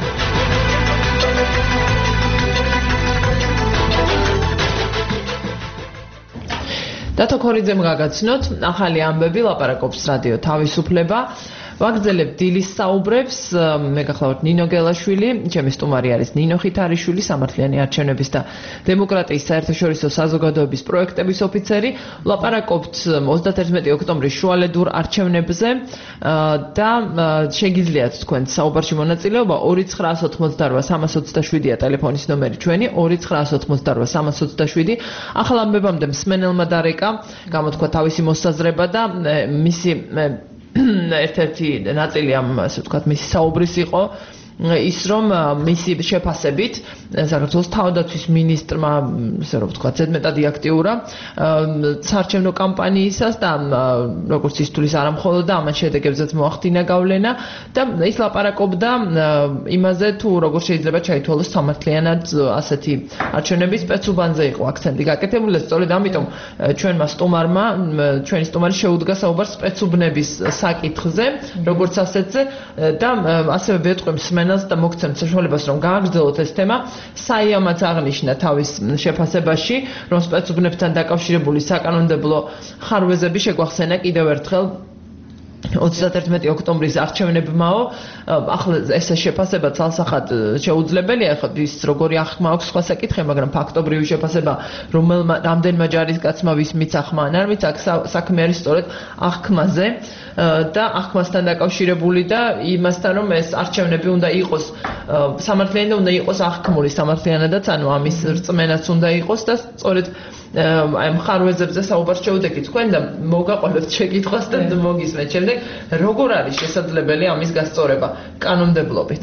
დათო ქორიძემ გაგაცნოთ ახალი ამბები, ლაპარაკობს რადიო თავისუფლება. ვაგრძელებ დილის საუბრებს. მე გახლავთ ნინო გელაშვილი, ჩემი სტუმარი არის ნინო ხითარიშვილი, სამართლიანი არჩევნების და დემოკრატიის საერთაშორისო საზოგადოების პროექტების ოფიცერი. ლაპარაკობთ 31 ოქტომბრის შუალედურ არჩევნებზე და შეგიძლიათ თქვენ საუბარში მონაწილეობა 2988327-ია ტელეფონის ნომერი ჩვენი 2988327. ახალ ამბებამდე მსმენელმა დარეკა, გამოთქვა თავისი მოსაზრება და მისი ერთ-ერთი ნაწილი ამ ასე ვთქვათ მისი საუბრის იყო ის რომ მისი შეფასებით საქართველოს თავდაცვის მინისტრმა ასე რომ ვთქვათ ზედმეტად აქტიურა საარჩევნო კამპანიისას და როგორც ის თulis არა მხოლოდ და ამან შედეგებზეც მოახდინა გავლენა და ის ლაპარაკობდა იმაზე თუ როგორ შეიძლება ჩაითვალოს სამართლიანად ასეთი არჩევნების სპეცუბანზე იყო აქცენტი გაკეთებული და სწორედ ამიტომ ჩვენმა სტუმარმა ჩვენი სტუმარი შეუდგა საუბარს სპეცუბნების საკითხზე როგორც ასეთზე და ასევე ვეტყვი და მოგცემთ საშუალებას რომ გააგრძელოთ ეს თემა. საიამაც აღნიშნა თავის შეფასებაში, რომ სპეცუბნებთან დაკავშირებული საკანონმდებლო ხარვეზები შეგვახსენა კიდევ ერთხელ 31 ოქტომბრის არჩევნებმაო ახლა ეს შეფასება ცალსახად შეუძლებელია ხა ის როგორი ახმა აქვს სხვა საკითხი მაგრამ ფაქტობრივი შეფასება რამდენმა ჯარისკაცმა ვის მიცახმა ან არ მიცახ საქმე არის სწორედ აღქმაზე და აღქმასთან დაკავშირებული და იმასთან რომ ეს არჩევნები უნდა იყოს სამართლიანი და უნდა იყოს აღქმული სამართლიანადაც ანუ ამის რწმენაც უნდა იყოს და სწორედ აი მხარვეზებზე საუბარს შევდექით თქვენ და მოგაყოლებთ შეკითხვას და მოგისმენთ შემდეგ როგორ არის შესაძლებელი ამის გასწორება კანონმდებლობით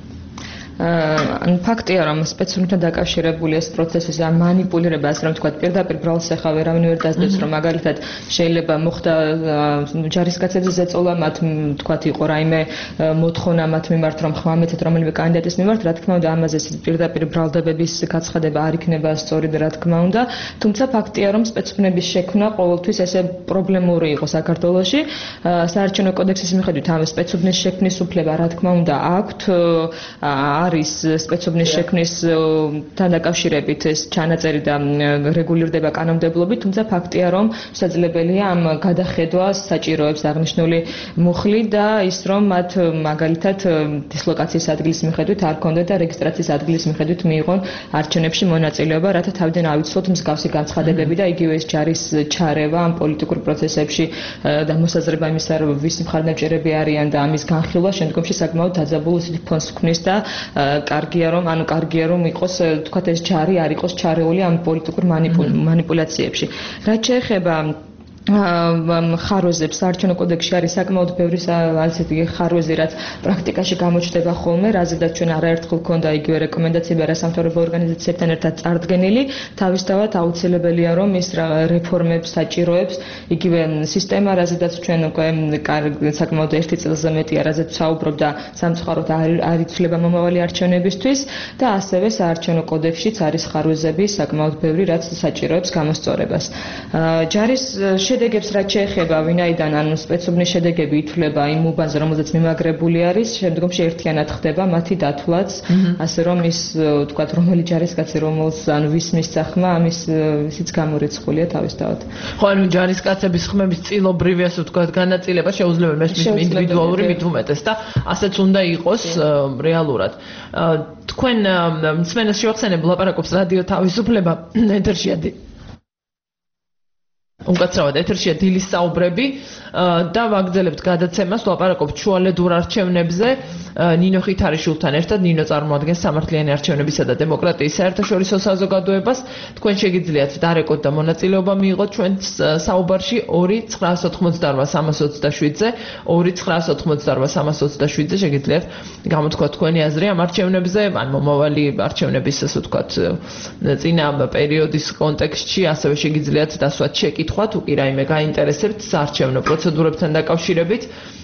ან ფაქტია რომ სპეციფიკურად დაკავშირებული ეს პროცესი და მანიპულირება ასე რომ თქვა პირდაპირ ბრალს ახლა ვერავინ ვერ დაძდებს რომ მაგალითად შეიძლება მოხდა ჯარისკაცების ზეწოლა მათ თქვა იყო რაიმე მოთხოვნა მათ მიმართ რომ ხმამეთეთ რომელიმე კანდიდატის მიმართ რა თქმა უნდა ამაზე პირდაპირ ბრალდებების გაცხადება არ იქნება სწორი რა თქმა უნდა თუმცა ფაქტია რომ სპეციფიკების შექმნა ყოველთვის ესე პრობლემური იყო საქართველოში საარჩევნო კოდექსის მიხედვით ამ სპეციფიკის შექმნის უფლება რა თქმა უნდა აქვთ არის სპეციფიკის შექმნის თან დაკავშირებით ეს ჩანაწერი და რეგულირდება კანონმდებლობით, თუმცა ფაქტია რომ შესაძლებელია ამ გადახედვას საჭიროებს აღნიშნული მუხლი და ის რომ მათ მაგალითად დისლოკაციის ადგილის მიხედვით არ ქონდეთ და რეგისტრაციის ადგილის მიხედვით მიიღონ არჩევნებში მონაწილეობა, რათა თავიდან ავიცილოთ მსგავსი განცხადებები და იგივე ეს ჯარის ჩარევა ამ პოლიტიკურ პროცესებში და მოსაზრება იმისა რომ ვის მხარდამჭერები არიან და ამის განხილვა შემდგომში საკმაოდ დაძაბულ ფონს ქმნის და კარგია რომ იყოს თქვათ ეს ჯარი არ იყოს ჩარეული ამ პოლიტიკურ მანიპულაციებში. რაც შეეხება ხარვეზებს საარჩევნო კოდექსში არის საკმაოდ ბევრი ასეთი ხარვეზი რაც პრაქტიკაში გამოჩნდება ხოლმე, რაზედაც ჩვენ არაერთხელ ქონდა იგივე რეკომენდაციები არასამთავრობო ორგანიზაციებთან ერთად წარდგენილი, თავისთავად აუცილებელია რომ ის რეფორმებს საჭიროებს იგივე სისტემა, რაზედაც ჩვენ უკვე საკმაოდ ერთი წელზე მეტია, რაზეც საუბრობ და სამწუხაროდ არ იცვლება მომავალი არჩევნებისთვის და ასევე საარჩევნო კოდექსშიც არის ხარვეზები საკმაოდ ბევრი, რაც საჭიროებს გამოსწორებას. ჯარის შედეგებს რაც შეეხება ვინაიდან ანუ სპეციფიკის შედეგები ითვლება იმ უბანზე რომელზეც მიმაგრებული არის შემდგომში ერთიანად ხდება მათი დათვლაც ასე რომ ის თქვათ რომელი ჯარისკაცი რომელს ანუ ვის მისახმა ამის ისიც გამორიცხულია თავისთავად ხო ანუ ჯარისკაცების ხმების წილობრივი ასე ვთქვათ განაწილება შეუძლებელი მესმის ინდივიდუალური მით უმეტეს და ასეც უნდა იყოს რეალურად თქვენ მსმენელს შევახსენებ ლაპარაკობს რადიო თავისუფლება ეთერშია უკაცრავად ეთერშია დილის საუბრები და ვაგრძელებთ გადაცემას ლაპარაკობთ შუალედურ არჩევნებზე ნინო ხითარიშვილთან ერთად ნინო წარმოადგენს სამართლიანი არჩევნებისა და დემოკრატიის საერთაშორისო საზოგადოებას თქვენ შეგიძლიათ დარეკოთ და მონაწილეობა მიიღოთ ჩვენ საუბარში 2988327-ზე 2988327-ზე შეგიძლიათ გამოთქვათ თქვენი აზრი ამ არჩევნებზე ან მომავალი არჩევნების ასე ვთქვათ წინა პერიოდის კონტექსტში ასევე შეგიძლიათ დასვათ შეკითხვა თუ კი რაიმე გაინტერესებთ საარჩევნო პროცედურებთან დაკავშირებით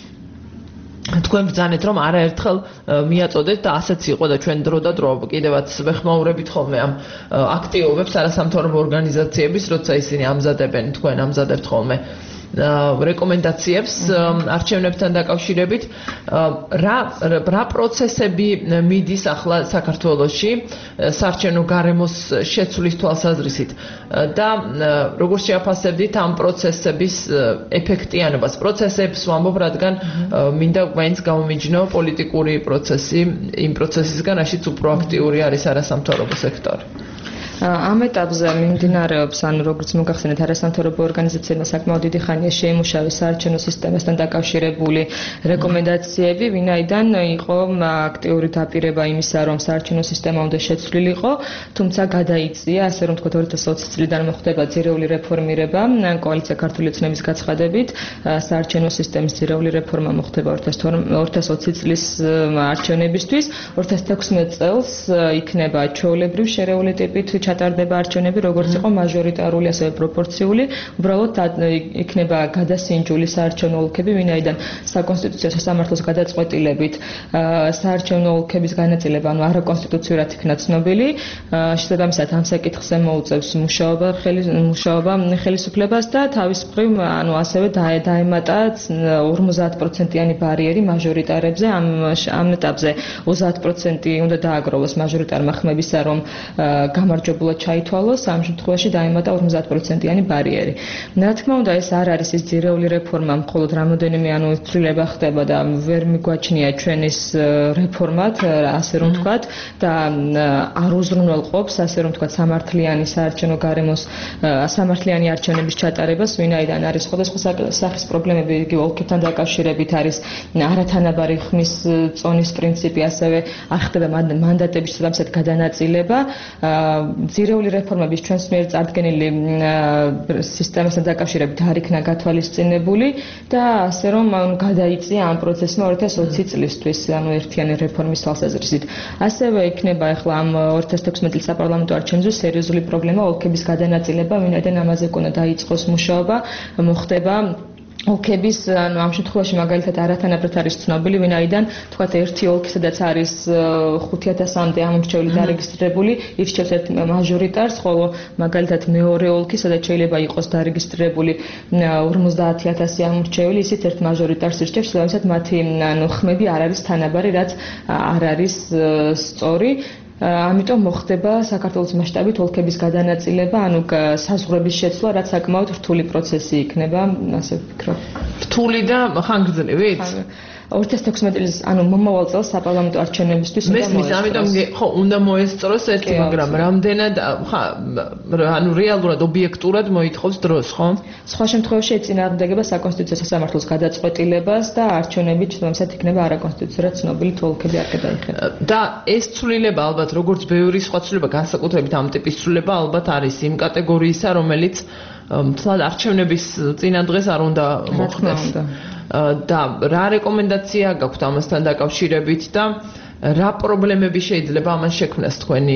თქვენ ბრძანეთ რომ არაერთხელ მიაწოდეთ და ასეც იყო და ჩვენ დრო და დრო კიდევაც ვეხმაურებით ხოლმე ამ აქტივობებს არასამთავრობო ორგანიზაციების როცა ისინი ამზადებენ თქვენ ამზადებთ ხოლმე რეკომენდაციებს არჩევნებთან დაკავშირებით რა პროცესები მიდის ახლა საქართველოში საარჩევნო გარემოს შეცვლის თვალსაზრისით და როგორ შეაფასებდით ამ პროცესების ეფექტიანობას პროცესებს ვამბობ რადგან მინდა მაინც გამომიჯნო პოლიტიკური პროცესი იმ პროცესისგან რაშიც უფრო აქტიური არის არასამთავრობო სექტორი ამ ეტაპზე მიმდინარეობს ანუ როგორც მოგახსენეთ არასამთავრობო ორგანიზაციებმა საკმაოდ დიდი ხანია შეიმუშავეს საარჩევნო სისტემასთან დაკავშირებული რეკომენდაციები, ვინაიდან იყო აქტიური დაპირება იმისა, რომ საარჩევნო სისტემა უნდა შეცვლილიყო, თუმცა გადაიწია, ასე რომ თქვა 2020 წლიდან მოხდება ძირეული რეფორმირება, კოალიცია ქართული ოცნების გაცხადებით, საარჩევნო სისტემის ძირეული რეფორმა მოხდება 2020 წლის არჩევნებისთვის, 2016 წელს იქნება ჩვეულებრივ შერეული ტიპით ჩატარდება არჩევნები, როგორც იყო მაჟორიტარული, ასევე პროპორციული, უბრალოდ იქნება გადასინჯული საარჩევნო ოლქები, ვინაიდან საკონსტიტუციო სასამართლოს გადაწყვეტილებით საარჩევნო ოლქების განაწილება, ანუ არაკონსტიტუციურად იქნა ცნობილი, შესაბამისად ამ საკითხზე მოუწევს მუშაობა ხელისუფლებას და თავის მხრივ, ანუ ასევე დაემატა 50%-იანი ბარიერი მაჟორიტარებზე, ამ ეტაპზე 30% უნდა დააგროვოს მაჟორიტარმა ხმებისა, რომ გამარჯვება აუცილებლად ჩაითვალოს, ამ შემთხვევაში დაემატა 50%-იანი ბარიერი. რა თქმა უნდა, ეს არ არის ის ძირეული რეფორმა, მხოლოდ რამოდენიმე ცვლილება ხდება და ვერ მიგვაჩნია ჩვენის რეფორმად, ასე რომ ვთქვათ, და არ უზრუნველყოფს, ასე რომ ვთქვათ, სამართლიანი საარჩევნო გარემოს სამართლიანი არჩევნების ჩატარებას, ვინაიდან არის სხვადასხვა სახის პრობლემები, იგივე ოლქებთან დაკავშირებით არის არათანაბარი ხმის წონის პრინციპი, ასევე არ ხდება მანდატების შესაბამისად გადანაწილება. ძირეული რეფორმების ჩვენს მიერ წარდგენილი სისტემასთან დაკავშირებით არ იქნა გათვალისწინებული და ასე რომ გადაიწია ამ პროცესმა 2020 წლისთვის, ანუ ერთიანი რეფორმის თვალსაზრისით. ასევე იქნება ახლა ამ 2016 წლის საპარლამენტო არჩევნებზე სერიოზული პრობლემა ოლქების გადანაწილება, ვინაიდან ამაზე უნდა დაიწყოს მუშაობა, მოხდება ოლქების, ანუ ამ შემთხვევაში მაგალითად არათანაბრად არის ცნობილი, ვინაიდან თქვათ ერთი ოლქი, სადაც არის 5000-მდე ამომრჩეველი დარეგისტრირებული, ირჩევს ერთ მაჟორიტარს, ხოლო მაგალითად მეორე ოლქი, სადაც შეიძლება იყოს დარეგისტრირებული 50000 ამომრჩეველი, ისიც ერთ მაჟორიტარს ირჩევს, შესაბამისად მათი ხმები არ არის თანაბარი, რაც არ არის სწორი. ამიტომ მოხდება საქართველოს მასშტაბით ოლქების გადანაწილება, ანუ საზღვრების შეცვლა, რაც საკმაოდ რთული პროცესი იქნება, ასე ვფიქრობ. რთული და ხანგრძლივით? 2016 წელს, ანუ მომავალ წელს საპარლამენტო არჩევნებისთვის უნდა მესმის, ამიტომ ხო, უნდა მოესწროს ერთი, მაგრამ რამდენად ანუ რეალურად ობიექტურად მოითხოვს დროს, ხო? სხვა შემთხვევაში ეწინააღმდეგება საკონსტიტუციო სასამართლოს გადაწყვეტილებას და არჩევნები შესაბამისად იქნება არაკონსტიტუციურად ცნობილი თუ ოლქები არ გადაიხადა. და ეს ცვლილება ალბათ, როგორც ბევრი სხვა ცვლილება, განსაკუთრებით ამ ტიპის ცვლილება albათ არის იმ კატეგორიისა, რომელიც თლად არჩევნების წინა დღეს არ უნდა მოხდეს. და რა რეკომენდაცია გაქვთ ამასთან დაკავშირებით და რა პრობლემები შეიძლება ამან შექმნას თქვენი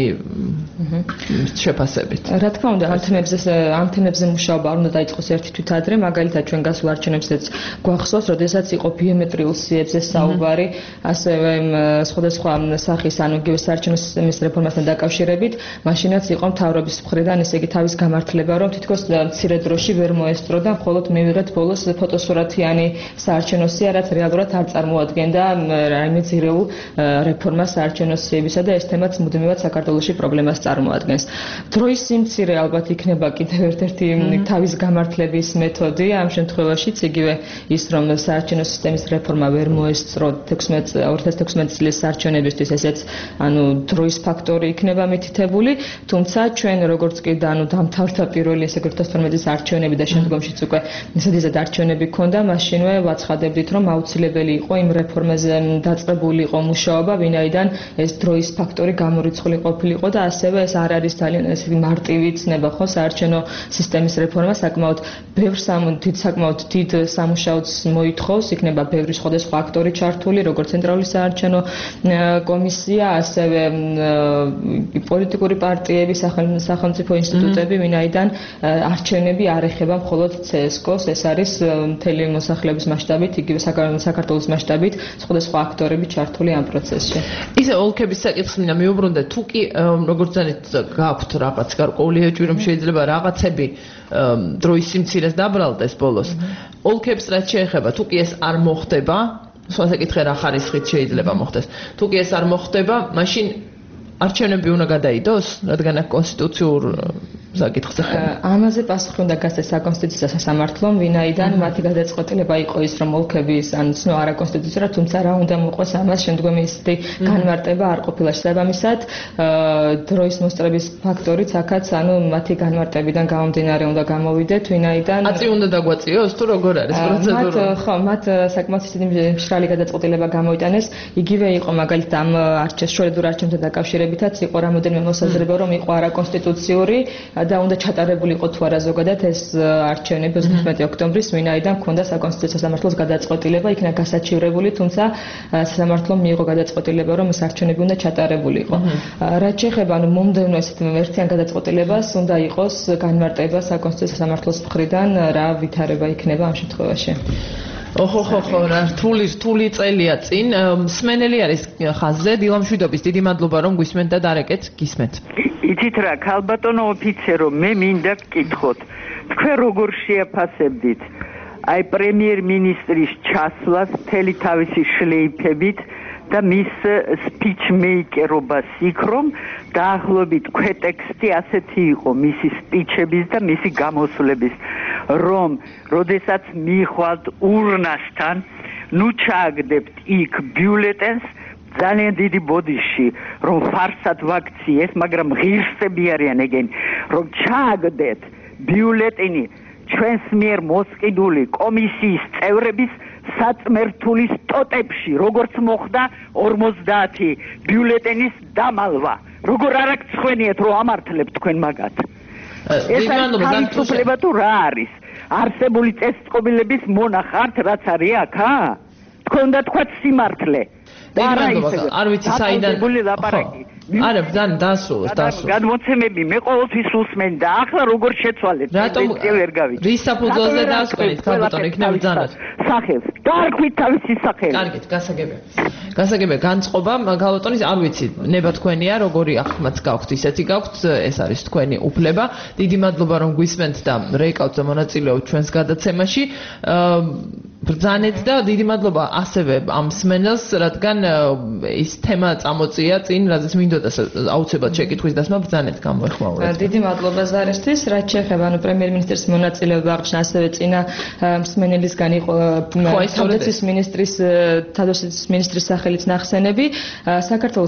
შეფასებით? რა თქმა უნდა, ამ თემებზე მუშაობა არ უნდა დაიწყოს ერთი თვით ადრე, მაგალითად ჩვენ გასულ არჩევნებზეც გვახსოვს, როდესაც იყო ბიომეტრიულ სიებზე საუბარი, ასევე სხვადასხვა სახის, ანუ საარჩევნო სისტემის რეფორმასთან დაკავშირებით, მაშინაც იყო მთავრობის მხრიდან, ესე იგი თავის გამართლება, რომ თითქოს მცირე დროში ვერ მოესწრო და მხოლოდ მივიღეთ ბოლოს ფოტოსურათიანი საარჩევნო სია, რაც რეალურად არ წარმოადგენდა რაიმე ძირეულ რეფორმა საარჩევნო სიებისა და ეს თემაც მუდმივად საქართველოში პრობლემას წარმოადგენს. დროის სიმცირე ალბათ იქნება კიდევ ერთ-ერთი თავის გამართლების მეთოდი ამ შემთხვევაშიც, იგივე ის რომ საარჩევნო სისტემის რეფორმა ვერ მოესწრო 2016 წლის არჩევნებისთვის, ესეც ანუ დროის ფაქტორი იქნება მითითებული, თუმცა ჩვენ როგორც კი დამთავრდა პირველი ესე 2012 წლის არჩევნები და შემდგომშიც უკვე სადიზად არჩევნები ქონდა, მაშინვე ვაცხადებდით, რომ აუცილებელი იყო იმ რეფორმაზე დაწყებული იყო მუშაობა, ვინაიდან ეს დროის ფაქტორი გამორიცხული ყოფილიყო და ასევე ეს არ არის ძალიან ესეთი მარტივი ცნება ხო საარჩევნო სისტემის რეფორმა საკმაოდ საკმაოდ დიდ სამუშაოც მოითხოვს, იქნება ბევრი სხვადასხვა აქტორი ჩართული, როგორც ცენტრალური საარჩევნო კომისია, ასევე პოლიტიკური პარტიები, სახელმწიფო ინსტიტუტები, ვინაიდან არჩევნები არ ეხება მხოლოდ CSKO-ს, ეს არის მთელი მოსახლეობის მასშტაბით, იგივე საქართველოს მასშტაბით სხვადასხვა აქტორები ჩართული ამ პროცესში. ისე ოლქების საკითხს მინდა მიუბრუნდე, თუ კი როგორც ძანეთ გაქვთ რაღაც გარკვეული ეჭვი, რომ შეიძლება რაღაცები დროის სიმცირეს დაბრალდეს ბოლოს. ოლქებს რაც შეეხება, თუ კი ეს არ მოხდება, სხვა საკითხი რა ხარისხით შეიძლება მოხდეს. თუ კი ეს არ მოხდება, მაშინ არჩევნები უნდა გადაიდოს, რადგან აქ კონსტიტუციურ საკითხზე ხდება. ამაზე პასუხი უნდა გასცეს საკონსტიტუციო სასამართლომ, ვინაიდან მათი გადაწყვეტილება იყო ის, რომ ოლქების ან ცნო არაკონსტიტუციურად, თუმცა რა უნდა მოყვეს ამას შემდგომი ისეთი განმარტება არ ყოფილა შესაბამისად, დროის მოსწრების ფაქტორიც აქაც, ანუ მათი განმარტებიდან გამომდინარე უნდა გამოვიდეთ, ვინაიდან აწი უნდა დაგვაწიოს თუ როგორ არის პროცედურა? მათ საკმაოდ ისეთი მშრალი გადაწყვეტილება გამოიტანეს, იგივე იყო მაგალითად ამ შორედურ არჩევნებთან დაკავშირებითაც იყო რამოდენიმე მოსაზრება, რომ იყო არაკონსტიტუციური და უნდა ჩატარებული იყო თუ არა ზოგადად ეს არჩევნები 15 ოქტომბრის, ვინაიდან ჰქონდა საკონსტიტუციო სასამართლოს გადაწყვეტილება, იქნა გასაჩივრებული, თუმცა სასამართლომ მიიღო გადაწყვეტილება, რომ ეს არჩევნები უნდა ჩატარებული იყო. რაც შეეხება მომდევნო ესეთ ერთიან გადაწყვეტილებას, უნდა იყოს განმარტება საკონსტიტუციო სასამართლოს მხრიდან, რა ვითარება იქნება ამ შემთხვევაში. ხო, რა რთული წელია წინ. მსმენელი არის ხაზზე, დილამშვიდობის, დიდი მადლობა რომ გვისმენთ და დარეკეთ, გისმენთ. იცით რა, ქალბატონო ოფიცერო, მე მინდა გკითხოთ, თქვენ როგორ შეაფასებდით აი პრემიერ-მინისტრის ჩასვლას მთელი თავისი შლეიფებით და მის სპიჩმეიკერობას იქ, რომ დაახლოებით ქვეტექსტი ასეთი იყო მისი სპიჩების და მისი გამოსვლების, რომ როდესაც მიხვალთ ურნასთან, ნუ ჩააგდებთ იქ ბიულეტენს ძალიან დიდი ბოდიში, რომ ფარსად ვაქციეს, მაგრამ ღირსები არიან ეგენი, რომ ჩააგდეთ ბიულეტენი ჩვენს მიერ მოსყიდული კომისიის წევრების საწმერთულის ტოტებში, როგორც მოხდა 50 ბიულეტენის დამალვა. როგორ არ აღწხვენიეთ, რომ ამართლებთ თქვენ მაგათ. ეს თავისუფლება თუ რა არის? არსებული წესწყობილების მონახართ, რაც არის აქ, თქვენ და თქვა სიმართლე. არ ვიცი საიდან არა ბრძანა დასრულოს გადმოცემები მე ყოველთვის უსმენ და ახლა როგორ შეცვალეთ რატომ ვერ გავიგე რის საფუძველზე დასკვნით ქალბატონ იქნება ბრძანად სახელს დაარქვით თავისი სახელი კარგით გასაგებია განწყობა ქალბატონის არ ვიცი ნება თქვენია როგორი ახმაც გაქვთ ისეთი გაქვთ ეს არის თქვენი უფლება დიდი მადლობა რომ გვისმენთ და რეიკავთ და მონაწილეობთ ჩვენს გადაცემაში ბრძანეთ და დიდი მადლობა ასევე ამ მსმენელს რადგან ის თემა წამოწია წინ რადგან მინდოდა აუცილებლად შეკითხვის დასმა ბრძანეთ გამოეხმაურეთ დიდი მადლობა ზარისთვის რაც შეეხება ანუ პრემიერ-მინისტრის მონაწილეობა აღნიშნა ასევე წინა მსმენელისგან იყო თავდაცვის მინისტრის სახელით ნახსენები საქართველოს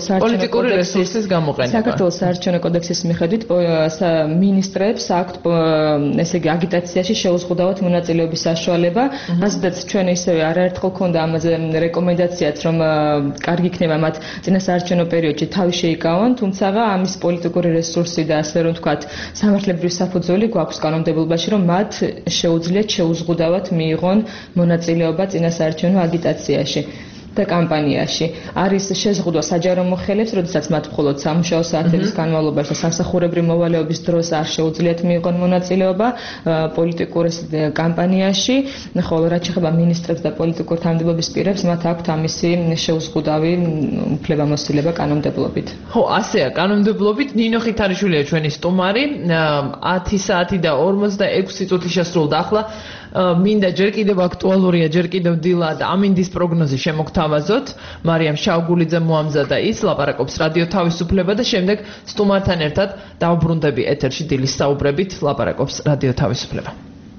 საარჩევნო კოდექსის მიხედვით მინისტრებს აქვთ ესე იგი აგიტაციაში შეუზღუდავად მონაწილეობის საშუალება ასეთაც ჩვენ ისევე არაერთხელ ქონდა ამაზე რეკომენდაციაც რომ კარგი იქნება მათ წინა საარჩევნო პერიოდში თავი შეიკავონ, თუმცა ამის პოლიტიკური რესურსი და ასე რომ ვთქვათ, სამართლებრივი საფუძველი გვაქვს კანონმდებლობაში, რომ მათ შეუძლიათ შეუზღუდავად მიიღონ მონაწილეობა წინა საარჩევნო აგიტაციაში. და კამპანიაში არის შეზღუდვა საჯარო მოხელეებს, როდესაც მათ მხოლოდ სამუშაო საათების განმავლობაში და სამსახურებრივი მოვალეობის დროს არ შეუძლიათ მიიღონ მონაწილეობა პოლიტიკურ კამპანიაში, ხოლო რაც შეეხება მინისტრებს და პოლიტიკურ თანამდებობის პირებს, მათ აქვთ ამისი შეუზღუდავი უფლებამოსილება კანონმდებლობით. ხო, ასეა, კანონმდებლობით ნინო ხითარიშვილია ჩვენი სტუმარი, 10 საათი და 46 წუთი შესრულდა ახლა მინდა ჯერ კიდევ აქტუალურია, ჯერ კიდევ დილად ამინდის პროგნოზი შემოგთავაზოთ. მარიამ შავგულიძე მოამზადა ის, ლაპარაკობს რადიო თავისუფლება და შემდეგ სტუმართან ერთად დავბრუნდები ეთერში დილის საუბრებით, ლაპარაკობს რადიო თავისუფლება.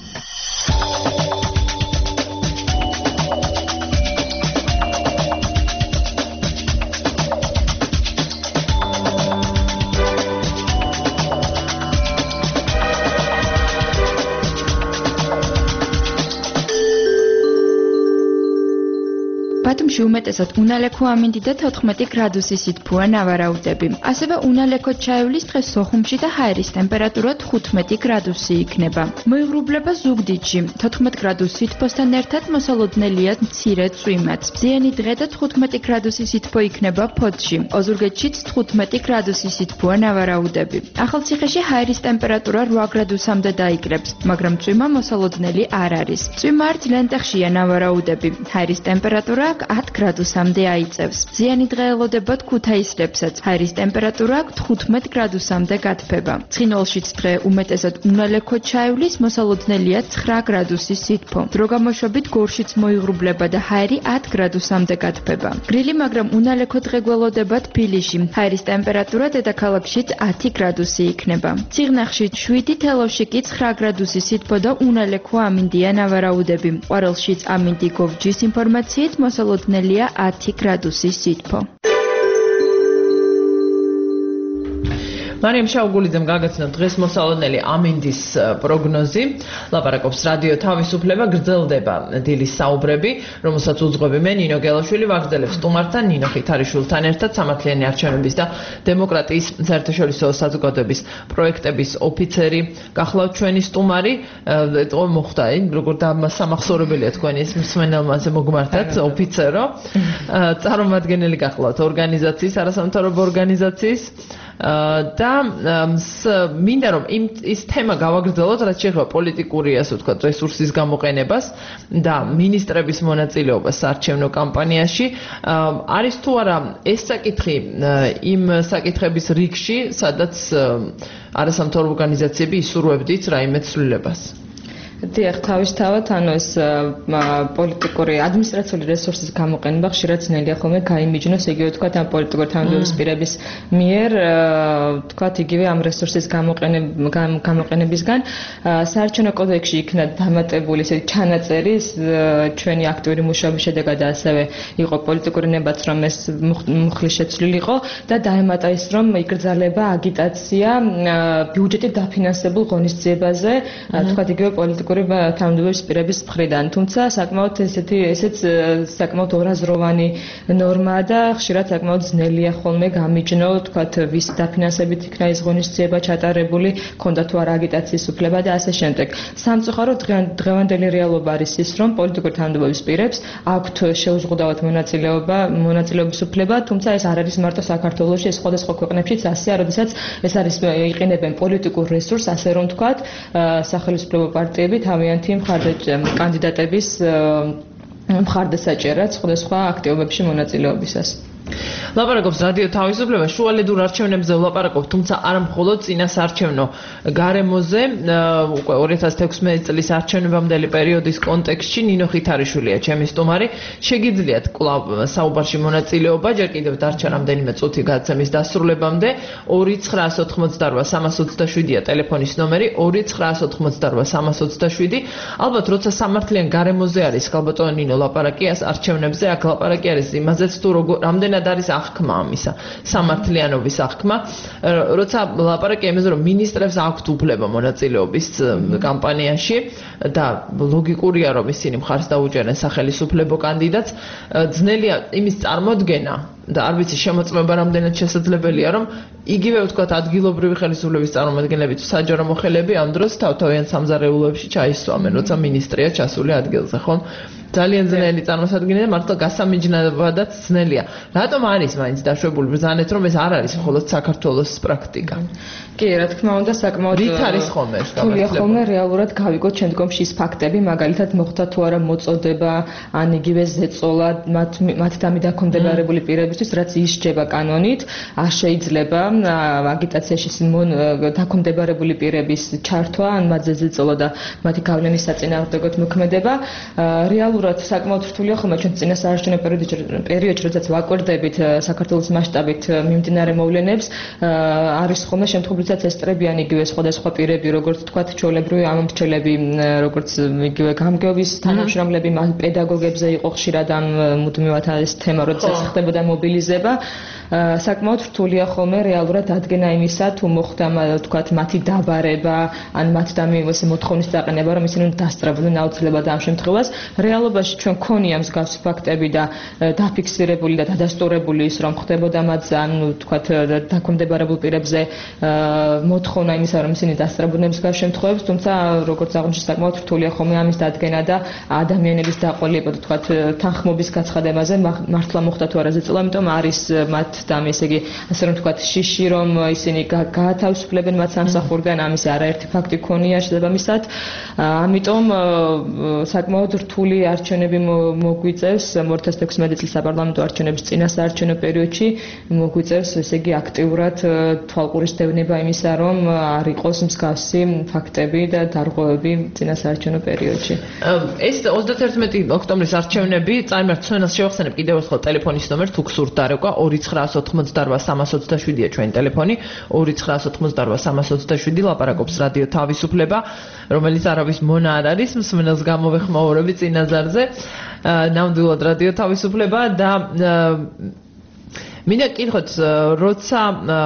ბათუმში უმეტესად უნალექო ამინდი და 14 გრადუსი სითბოა ნავარაუდები. ასევე უნალექო ჩაივლის დღეს სოხუმში და ჰაერის ტემპერატურა 15 გრადუსი იქნება. მოიღრუბლება ზუგდიდში 14 გრადუს სითბოსთან ერთად მოსალოდნელია მცირე წვიმაც. ზიანი დღე და 15 გრადუსი სითბო იქნება ფოთში. ოზურგეთშიც 15 გრადუსი სითბოა ნავარაუდები. ახალციხეში ჰაერის ტემპერატურა 8 გრადუსამდე დაიკრებს, მაგრამ წვიმა მოსალოდნელი არ არის. წვიმა არც ლენტეხშია ნავარაუდები. ჰაერის ტემპერატურა 10 გრადუსამდე აიწევს. ზიანი დღე ელოდებათ ქუთაისლებსაც. ჰაერის ტემპერატურა 15 გრადუსამდე გათბება. ცხინვალშიც დღე უმეტესად უნალექო ჩაივლის, მოსალოდნელია 9 გრადუსი სითბო. დრო გამოშვებით გორშიც მოიღრუბლება და ჰაერი 10 გრადუსამდე გათბება. გრილი, მაგრამ უნალექო დღე გველოდებათ ფილიში. ჰაერის ტემპერატურა დედაქალაქშიც 10 გრადუსი იქნება. ციხნახში 7, თელავში კი 9 გრადუსი სითბო და უნალექო ამინდია ნავარაუდები. ყვარელშიც ამინდი გოვჯის ინფორმაციით მოსალოდნელია 10 გრადუსი სითბო. მარიამ შავგულიძემ გაგაცნო დღეს მოსალოდნელი ამინდის პროგნოზი. ლაპარაკობს რადიო თავისუფლება, გრძელდება დილის საუბრები, რომელსაც უძღვები მე ნინო გელაშვილი, ვაგრძელებ სტუმართან ნინო ხითარიშვილთან ერთად სამართლიანი არჩევნების და დემოკრატიის საერთაშორისო საზოგადოების პროექტების ოფიცერი. გახლავთ ჩვენი სტუმარი, მოხდა, როგორ სამახსოვრებელია თქვენი ეს მსმენელმაზე მოგმართათ ოფიცერო. წარმომადგენელი გახლავთ ორგანიზაციის, არასამთავრობო ორგანიზაციის და მინდა რომ ის თემა გავაგრძელოთ, რაც შეეხება პოლიტიკური, ასე ვთქვათ, რესურსის გამოყენებას და მინისტრების მონაწილეობას საარჩევნო კამპანიაში. არის თუ არა ეს საკითხი იმ საკითხების რიგში, სადაც არასამთავრობო ორგანიზაციები ისურვებდით რაიმე ცვლილებას? დიახ, თავისთავად ანუ ეს პოლიტიკური ადმინისტრაციული რესურსის გამოყენება ხშირად ძნელია ხოლმე გაიმიჯნოს იგივე თქვა ამ პოლიტიკური თანამდებობის პირების მიერ თქვა იგივე ამ რესურსის გამოყენებისგან საარჩევნო კოდექსში იქნა დამატებული ესეთი ჩანაწერი ჩვენი აქტიური მუშაობის შედეგად და ასევე იყო პოლიტიკური ნებაც რომ ეს მუხლის შეცვლილი იყო და დაემატა ის რომ იკრძალება აგიტაცია ბიუჯეტით დაფინანსებულ ღონისძიებაზე თქვა იგივე პოლიტიკური თანამდებობის პირების მხრიდან თუმცა საკმაოდ ესეც საკმაოდ ორაზროვანი ნორმაა და ხშირად საკმაოდ ძნელია ხოლმე გამიჯნო თქვა ვის დაფინანსებით იქნა ეს ღონისძიება ჩატარებული ქონდა თუ არა აგიტაციის უფლება და ასე შემდეგ სამწუხაროდ დღევანდელი რეალობა არის ის რომ პოლიტიკური თანამდებობის პირებს აქვთ შეუზღუდავად მონაწილეობის უფლება თუმცა ეს არ არის მარტო საქართველოში ეს სხვადასხვა ქვეყნებშიც ასეა როდესაც ეს არის იყენებენ პოლიტიკურ რესურსს ასე რომ თქვათ სახელმწიფო პარტიები თავიანთი კანდიდატების მხარდასაჭერად სხვადასხვა აქტივობებში მონაწილეობისას ლაპარაკობს რადიო თავისუფლება შუალედურ არჩევნებზე ვლაპარაკობთ თუმცა არა მხოლოდ წინა საარჩევნო გარემოზე უკვე 2016 წლის არჩევნებამდელი პერიოდის კონტექსტში ნინო ხითარიშვილია ჩემი სტუმარი შეგიძლიათ კვლავ საუბარში მონაწილეობა ჯერ კიდევ დარჩა რამდენიმე წუთი გადაცემის დასრულებამდე 2988327-ია ტელეფონის ნომერი 2988327 ალბათ როცა სამართლიან გარემოზე არის ხალბატონო ნინო ლაპარაკი არჩევნებზე აქ ლაპარაკი არის იმაზეც თუ რამდენად არის აღქმა ამისა სამართლიანობის აღქმა როცა ლაპარაკია იმაზე რომ მინისტრებს აქვთ უფლება მონაწილეობის კამპანიაში და ლოგიკურია რომ ისინი მხარს დაუჭერენ სახელმწიფო კანდიდატს ძნელია იმის წარმოქმნა და არ ვიცი შემოწმება რამდენად შესაძლებელია რომ იგივე ვთქვათ ადგილობრივი ხელისუფლების წარმომადგენლები თუ საჯარო მოხელეები ამ დროს თავთავიან სამზარეულოებში ჩაისვამენ როცა მინისტრია ჩასული ადგილზე ხო ძალიან ძნელი წარმოსადგენი და მართლა გასამიჯნებადაც ძნელია რატომ არის მაინც დაშვებული ბრძანეთ რომ ეს არ არის მხოლოდ საქართველოს პრაქტიკა კი რა თქმა უნდა საკმაოდ რით არის ხოლმე ეს გამართლება ხოლმე რეალურად გავიგოთ შემდგომში ის ფაქტები მაგალითად მოხდა თუ არა მოწოდება ან იგივე ზეწოლა მათთან დაქვემდებარებული პირებისთვის რაც ისჯება კანონით არ შეიძლება აგიტაციაში დაქვემდებარებული პირების ჩართვა ან მათზე ზეწოლა და მათი გავლენის საწინააღმდეგოდ მოქმედება რეალურად საკმაოდ რთულია ხოლმე ჩვენ წინა საარჩევნო პერიოდში როდესაც ვაკვირდებით საქართველოს მასშტაბით მიმდინარე მოვლენებს არის ხოლმე შემთხვევები ესტრებიან იგივე სხვადასხვა პირები როგორც თქვათ ჩვეულებრივი ამომრჩევლები როგორც იგივე გამგეობის თანამშრომლები პედაგოგებზე იყო ხშირად ამ მუდმივად ეს თემა როდესაც ხდებოდა მობილიზება საკმაოდ რთულია ხოლმე რეალურად დადგენა იმისა თუ მოხდა თქვათ მათი დაბარება ან მათთან ეს მოთხოვნის დაყენება რომ ისინი დასწრებოდნენ აუცილებლად ამ შემთხვევას რეალობაში ჩვენ გქონია მსგავსი ფაქტები და დაფიქსირებული და დადასტურებული ის რომ ხდებოდა მათზე ან თქვათ დაქვემდებარებულ პირებზე მოთხოვნა იმისა რომ ისინი დასწრებოდნენ მსგავს შემთხვევებს თუმცა როგორც აღნიშნე საკმაოდ რთულია ხოლმე ამის დადგენა და ადამიანების დაყოლება თქვათ თანხმობის გაცხადებაზე მართლა მოხდა თუ არა ზეწოლა ამიტომ არის მათ და ესე იგი ასე რომ თქვათ შიში რომ ისინი გაათავისუფლებენ მათ სამსახურიდან ამის არაერთი ფაქტი ქონია შესაბამისად ამიტომ საკმაოდ რთული არჩევნები მოგვიწევს 2016 წლის საპარლამენტო არჩევნების წინა საარჩევნო პერიოდში მოგვიწევს ესე იგი აქტიურად თვალყურის დევნება იმისა რომ არ იყოს მსგავსი ფაქტები და დარღვევები წინა საარჩევნო პერიოდში ეს 31 ოქტომბრის არჩევნები წარიმართ ჩვენს შევახსენებ კიდევ ერთხელ ტელეფონის ნომერს თუ გსურთ დარეკვა 2988327-ია ჩვენი ტელეფონი 2988327 ლაპარაკობს რადიო თავისუფლება რომელიც არავის მონა არ არის მსმენელს გამოვეხმაურები წინაზარზე ნამდვილად რადიო თავისუფლება და მინდა გკითხოთ როცა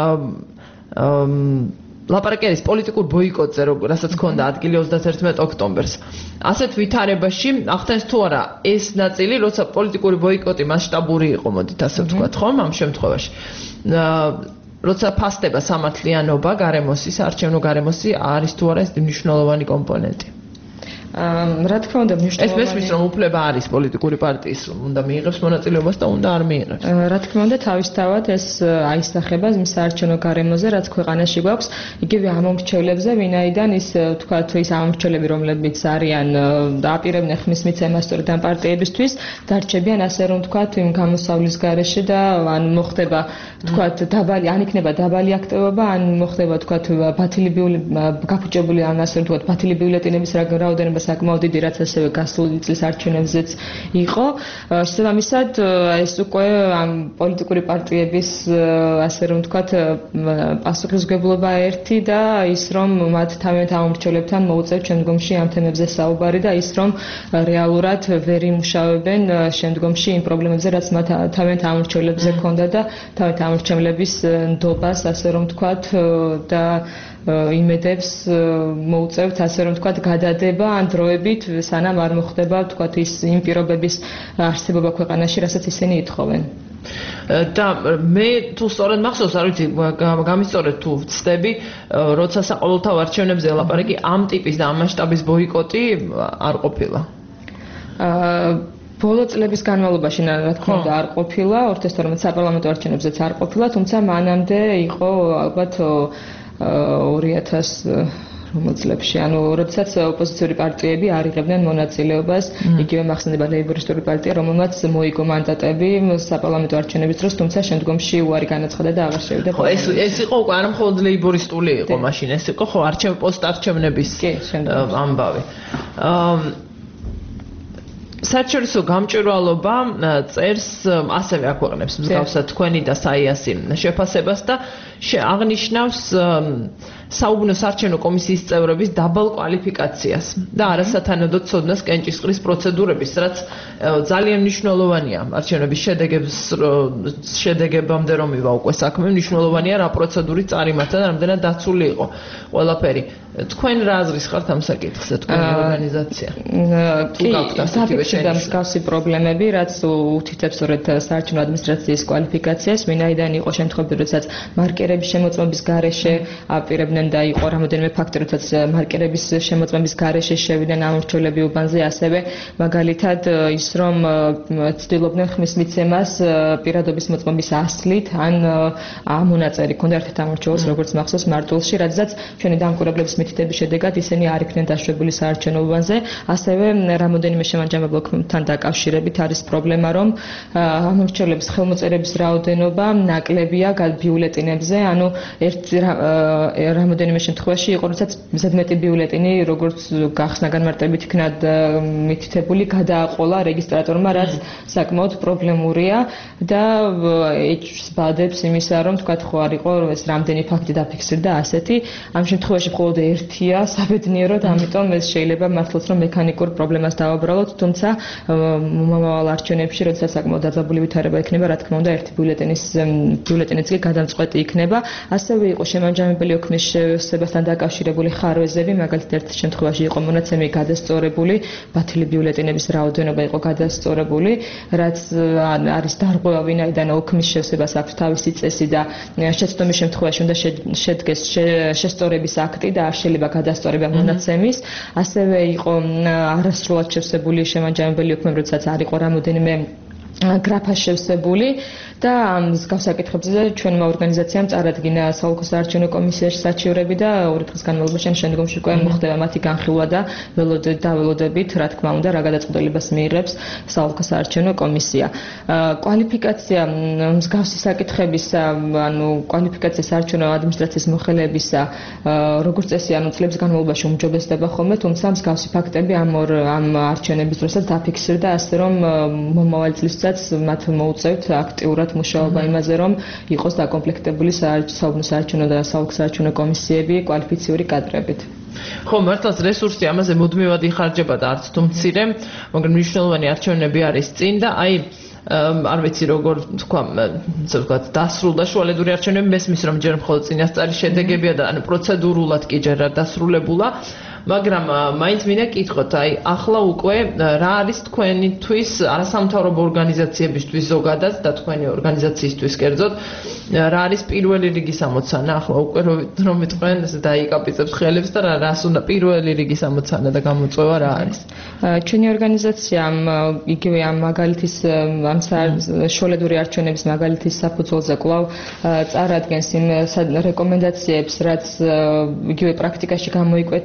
ლაპარაკი არის პოლიტიკურ ბოიკოტზე, რასაც ჰქონდა ადგილი 31 ოქტომბერს. ასეთ ვითარებაში ახდენს თუ არა ეს ნაწილი, როცა პოლიტიკური ბოიკოტი მასშტაბური იყო, მოდით ასე ვთქვათ, ხომ ამ შემთხვევაში. როცა ფასდება სამართლიანობა, გარემოსი, საარჩევნო გარემოსი არის თუ არა ეს მნიშვნელოვანი კომპონენტი. რა თქმა უნდა მნიშვნელოვანი ეს მესმის რომ უფლება არის პოლიტიკური პარტიის უნდა მიიღებს მონაწილეობას და უნდა არ მიიღებს რა თქმა უნდა თავისთავად ეს აისახება იმ საარჩევნო გარემოზე რაც ქვეყანაში გვაქვს იგივე ამომრჩევლებზე ვინაიდან ის თქვათ ის ამომრჩევლები რომლებიც არიან აპირებენ ხმის მიცემას სწორედ ამ პარტიებისთვის დარჩებიან ასე რომ თქვათ იმ გამოსავლის გარეშე და ან მოხდება თქვათ დაბალი ან იქნება დაბალი აქტივობა ან მოხდება თქვათ ბათილიბიული გაფუჭებული ან ასე რომ თქვათ ბათილი ბიულეტენების რაოდენობა საკმაოდ დიდი, რაც ასევე გასული წლის არჩევნებზეც იყო. შესაბამისად, ეს უკვე ამ პოლიტიკური პარტიების ასე რომ ვთქვათ, პასუხისმგებლობა ერთი და ის რომ მათ თავიანთ ამომრჩევლებთან მოუწევთ შემდგომში ამ თემებზე საუბარი და ის რომ რეალურად ვერ იმუშავებენ შემდგომში იმ პრობლემებზე, რაც მათ თავიანთ ამომრჩევლებზე ჰქონდა და თავიანთ ამომრჩევლების ნდობას, ასე რომ ვთქვათ, და იმედებს მოუწევთ, ასე რომ ვთქვათ, გადადება ან დროებით, სანამ არ მოხდება, ვთქვათ, იმ პირობების არსებობა ქვეყანაში, რასაც ისინი ითხოვენ. და მე თუ სწორად მახსოვს, არ ვიცი, გამისწორეთ თუ ვცდები, როცა საყოველთაო არჩევნებზე ელაპარაკი, ამ ტიპის და ამ მასშტაბის ბოიკოტი არ ყოფილა. ბოლო წლების განმავლობაში, რა თქმა უნდა, არ ყოფილა, 2012 საპარლამენტო არჩევნებზეც არ ყოფილა, თუმცა მანამდე იყო ალბათ 2000 რომელ წლებში, ანუ როდესაც ოპოზიციური პარტიები არ იღებდნენ მონაწილეობას, იგივე მახსენდება ლეიბორისტული პარტია, რომელმაც მოიგო მანდატები საპარლამენტო არჩევნების დროს, თუმცა შემდგომში უარი განაცხადა და აღარ შევიდა. ხო, ეს იყო უკვე არა მხოლოდ ლეიბორისტული იყო მაშინ, ეს იყო ხო პოსტარჩევნების ამბავი. საერთაშორისო გამჭვირვალობა წერს ასევე აქვეყნებს მსგავსად თქვენი და საიასი შეფასებას და აღნიშნავს საუბნო საარჩევნო კომისიის წევრების დაბალ კვალიფიკაციას და არასათანადო ცოდნას კენჭისყრის პროცედურების, რაც ძალიან მნიშვნელოვანია არჩევნების შედეგებამდე რომ მივა უკვე საქმე, მნიშვნელოვანია რა პროცედურით წარიმართა და რამდენად დაცული იყო ყველაფერი. თქვენ რა აზრის ხართ ამ საკითხზე, თქვენი ორგანიზაცია? თუ გაქვთ და მსგავსი პრობლემები, რაც უთითებს სწორედ საარჩევნო ადმინისტრაციის კვალიფიკაციას, ვინაიდან იყო შემთხვევები, როდესაც მარკერების შემოწმების გარეშე აპირებდნენ და იყო რამოდენიმე ფაქტორი, როდესაც მარკერების შემოწმების გარეშე შევიდნენ ამორჩევლები უბანზე, ასევე მაგალითად ის რომ ცდილობდნენ ხმის მიცემას პირადობის მოწმობის ასლით, ან ამონაწერი ქონდა ერთ-ერთ ამორჩეულს, როგორც მახსოვს მარტვილში, რადგან ჩვენი დამკვირვებლების მითითების შედეგად ისინი არ იქნენ დაშვებული საარჩევნო უბანზე, ასევე რამოდენიმე შემაჯამებლობთან დაკავშირებით არის პრობლემა, რომ ამორჩევლების ხელმოწერების რაოდენობა ნაკლებია ბიულეტინებზე, ანუ რამოდენიმე შემთხვევაში იყო, როდესაც ზედმეტი ბიულეტინი, როგორც გახსნა განმარტებით იქნა მითითებული, გადააყოლა რეგისტრატორმა, რაც საკმაოდ პრობლემურია და ბადებს იმისა, რომ თქვათ ხო არ იყო ეს რამდენი ფაქტი დაფიქსირდა ასეთი, ამ შემთხვევაში მხოლოდ ერთია საბედნიეროდ, ამიტომ ეს შეიძლება მართლაც რომ მექანიკურ პრობლემას დავაბრალოთ, თუმცა მომავალ არჩევნებში, როდესაც საკმაოდ დაძაბული ვითარება იქნება, რა თქმა უნდა, ერთი ბიულეტინიც კი გადამწყვეტი იქნება. ასევე იყო შემაჯამებელი ოქმის შესებასთან დაკავშირებული ხარვეზები, მაგალითად ერთ შემთხვევაში იყო მონაცემი გადასწორებული, ბათილი ბიულეტინების რაოდენობა იყო გადასწორებული, რაც არის დარღვევა, ვინაიდან ოქმის შესებას აქვს თავისი წესი და შეცდომის შემთხვევაში უნდა შედგეს შესწორების აქტი და არ შეიძლება გადასწორება მონაცემის. ასევე იყო არასრულად შევსებული შემაჯამებელი ოქმები, როდესაც არ იყო რამოდენიმე გრაფა შევსებული და ამ გასაკითხებზე ჩვენმა ორგანიზაციამ წარადგინა საოლქო საარჩევნო კომისიაში საჩივრები და 2 დღის განმავლობაში შემდგომში უკვე მოხდება მათი განხილვა და ველოდებით, რა თქმა უნდა, რა გადაწყვეტილებას მიიღებს საოლქო საარჩევნო კომისია. კვალიფიკაცია მსგავსი საკითხებისა, ანუ კვალიფიკაცია საარჩევნო ადმინისტრაციის მოხელეებისა, როგორც წესი, ანუ წლების განმავლობაში უმჯობესდება ხოლმე, თუმცა მსგავსი ფაქტები ამ არჩევნების დროსაც დაფიქსირდა, ასე რომ მომავალ წლისაცაც მათ მოუწევთ აქტიურად მუშაობა იმაზე, რომ იყოს დაკომპლექტებული საუბნო საარჩევნო და საოლქო საარჩევნო კომისიები კვალიფიციური კადრებით. ხო, მართლაც რესურსი ამაზე მუდმივად იხარჯება და არც თუ მცირე, მაგრამ მნიშვნელოვანი არჩევნები არის წინ და აი არ ვიცი როგორ თქვა, ასე ვთქვათ, დასრულდა შუალედური არჩევნები, მესმის რომ ჯერ მხოლოდ წინასწარი შედეგებია და ანუ პროცედურულად კი ჯერ არ დასრულებულა. მაგრამ მაინც მინდა კითხოთ, აი ახლა უკვე რა არის თქვენთვის არასამთავრობო ორგანიზაციებისთვის ზოგადად და თქვენი ორგანიზაციისთვის კერძოდ რა არის პირველი რიგის ამოცანა ახლა უკვე რომ მიტყვენ დაიკაპიცებს ხელებს და რას უნდა პირველი რიგის ამოცანა და გამოწვევა რა არის? ჩვენი ორგანიზაცია იგივე ამ მაგალითის ამ შუალედური არჩევნების მაგალითის საფუძველზე კვლავ წარადგენს იმ რეკომენდაციებს, რაც იგივე პრაქტიკაში გამოიკვეთა,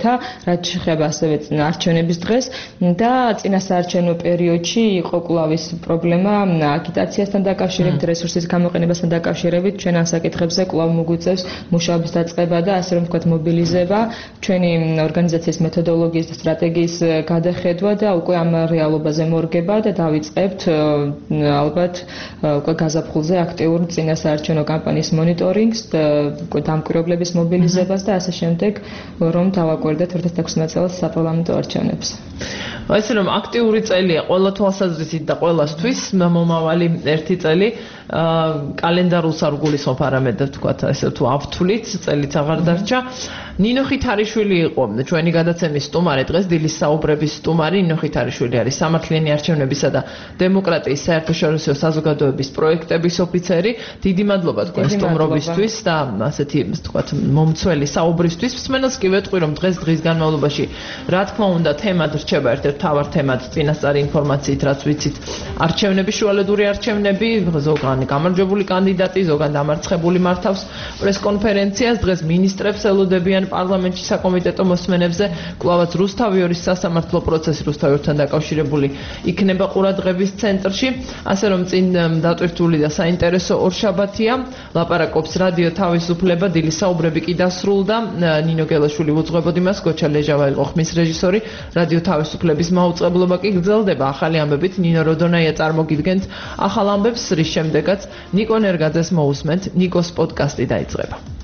რაც შეეხება ასევე არჩევნების დღეს და წინა საარჩევნო პერიოდში იყო კვლავ ის პრობლემა აგიტაციასთან დაკავშირებით, რესურსის გამოყენებასთან დაკავშირებით, ჩვენ ამ საკითხებზე კვლავ მოგვიწევს მუშაობის დაწყება და ასე რომ ვთქვათ მობილიზება, ჩვენი ორგანიზაციის მეთოდოლოგიის და სტრატეგიის გადახედვა და უკვე ამ რეალობაზე მორგება და დავიწყებთ ალბათ უკვე გაზაფხულზე აქტიურ წინა საარჩევნო კამპანიის მონიტორინგს, დამკვირვებლების მობილიზებას და ასე შემდეგ, რომ დავაკვირდეთ 2016 წელს საპარლამენტო არჩევნებს. ესე რომ აქტიური წელია ყველა თვალსაზრისით და ყველასთვის მომავალი ერთი წელი კალენდარულს არ გულისხმობ არამედ ვთქვათ ესე თუ ავთვლით წელიც აღარ დარჩა. ნინო ხითარიშვილი იყო ჩვენი გადაცემის სტუმარი დღეს დილის საუბრების სტუმარი. ნინო ხითარიშვილი არის სამართლიანი არჩევნებისა და დემოკრატიის საერთაშორისო საზოგადოების პროექტების ოფიცერი. დიდი მადლობა თქვენ სტუმრობისთვის და ასეთი ვთქვათ მომცველი საუბრისთვის. მსმენელს კი ვეტყვი რომ დღეს დღის განმავლობაში რა თქმა უნდა თემად რჩება ერთ-ერთ მთავარ თემად წინასწარი ინფორმაციით რაც ვიცით არჩევნები, შუალედური არჩევნები, ზოგან გამარჯვებული კანდიდატი, ზოგან დამარცხებული მართავს პრესკონფერენციას. დღეს მინისტრებს ელოდებიან პარლამენტში საკომიტეტო მოსმენებზე. კვლავაც რუსთავი ორის სასამართლო პროცესი რუსთავიორთან დაკავშირებული იქნება ყურადღების ცენტრში. ასე რომ წინ დატვირთული და საინტერესო ორშაბათია. ლაპარაკობს რადიო თავისუფლება, დილის საუბრები კი დასრულდა. ნინო გელაშვილი უძღვებოდ იმას, გოჩა ლეჟავა იყო ხმის რეჟისორი. რადიო თავისუფლების მაუწყებლობა კი გრძელდება. ახალი ამბებით ნინო როდონაია წარმოგიდგენთ ახალ ამბებს, რის შემდეგაც ნიკო ნერგაძეს მოусმენთ. ნიკოს პოდკასტი დაიწყება.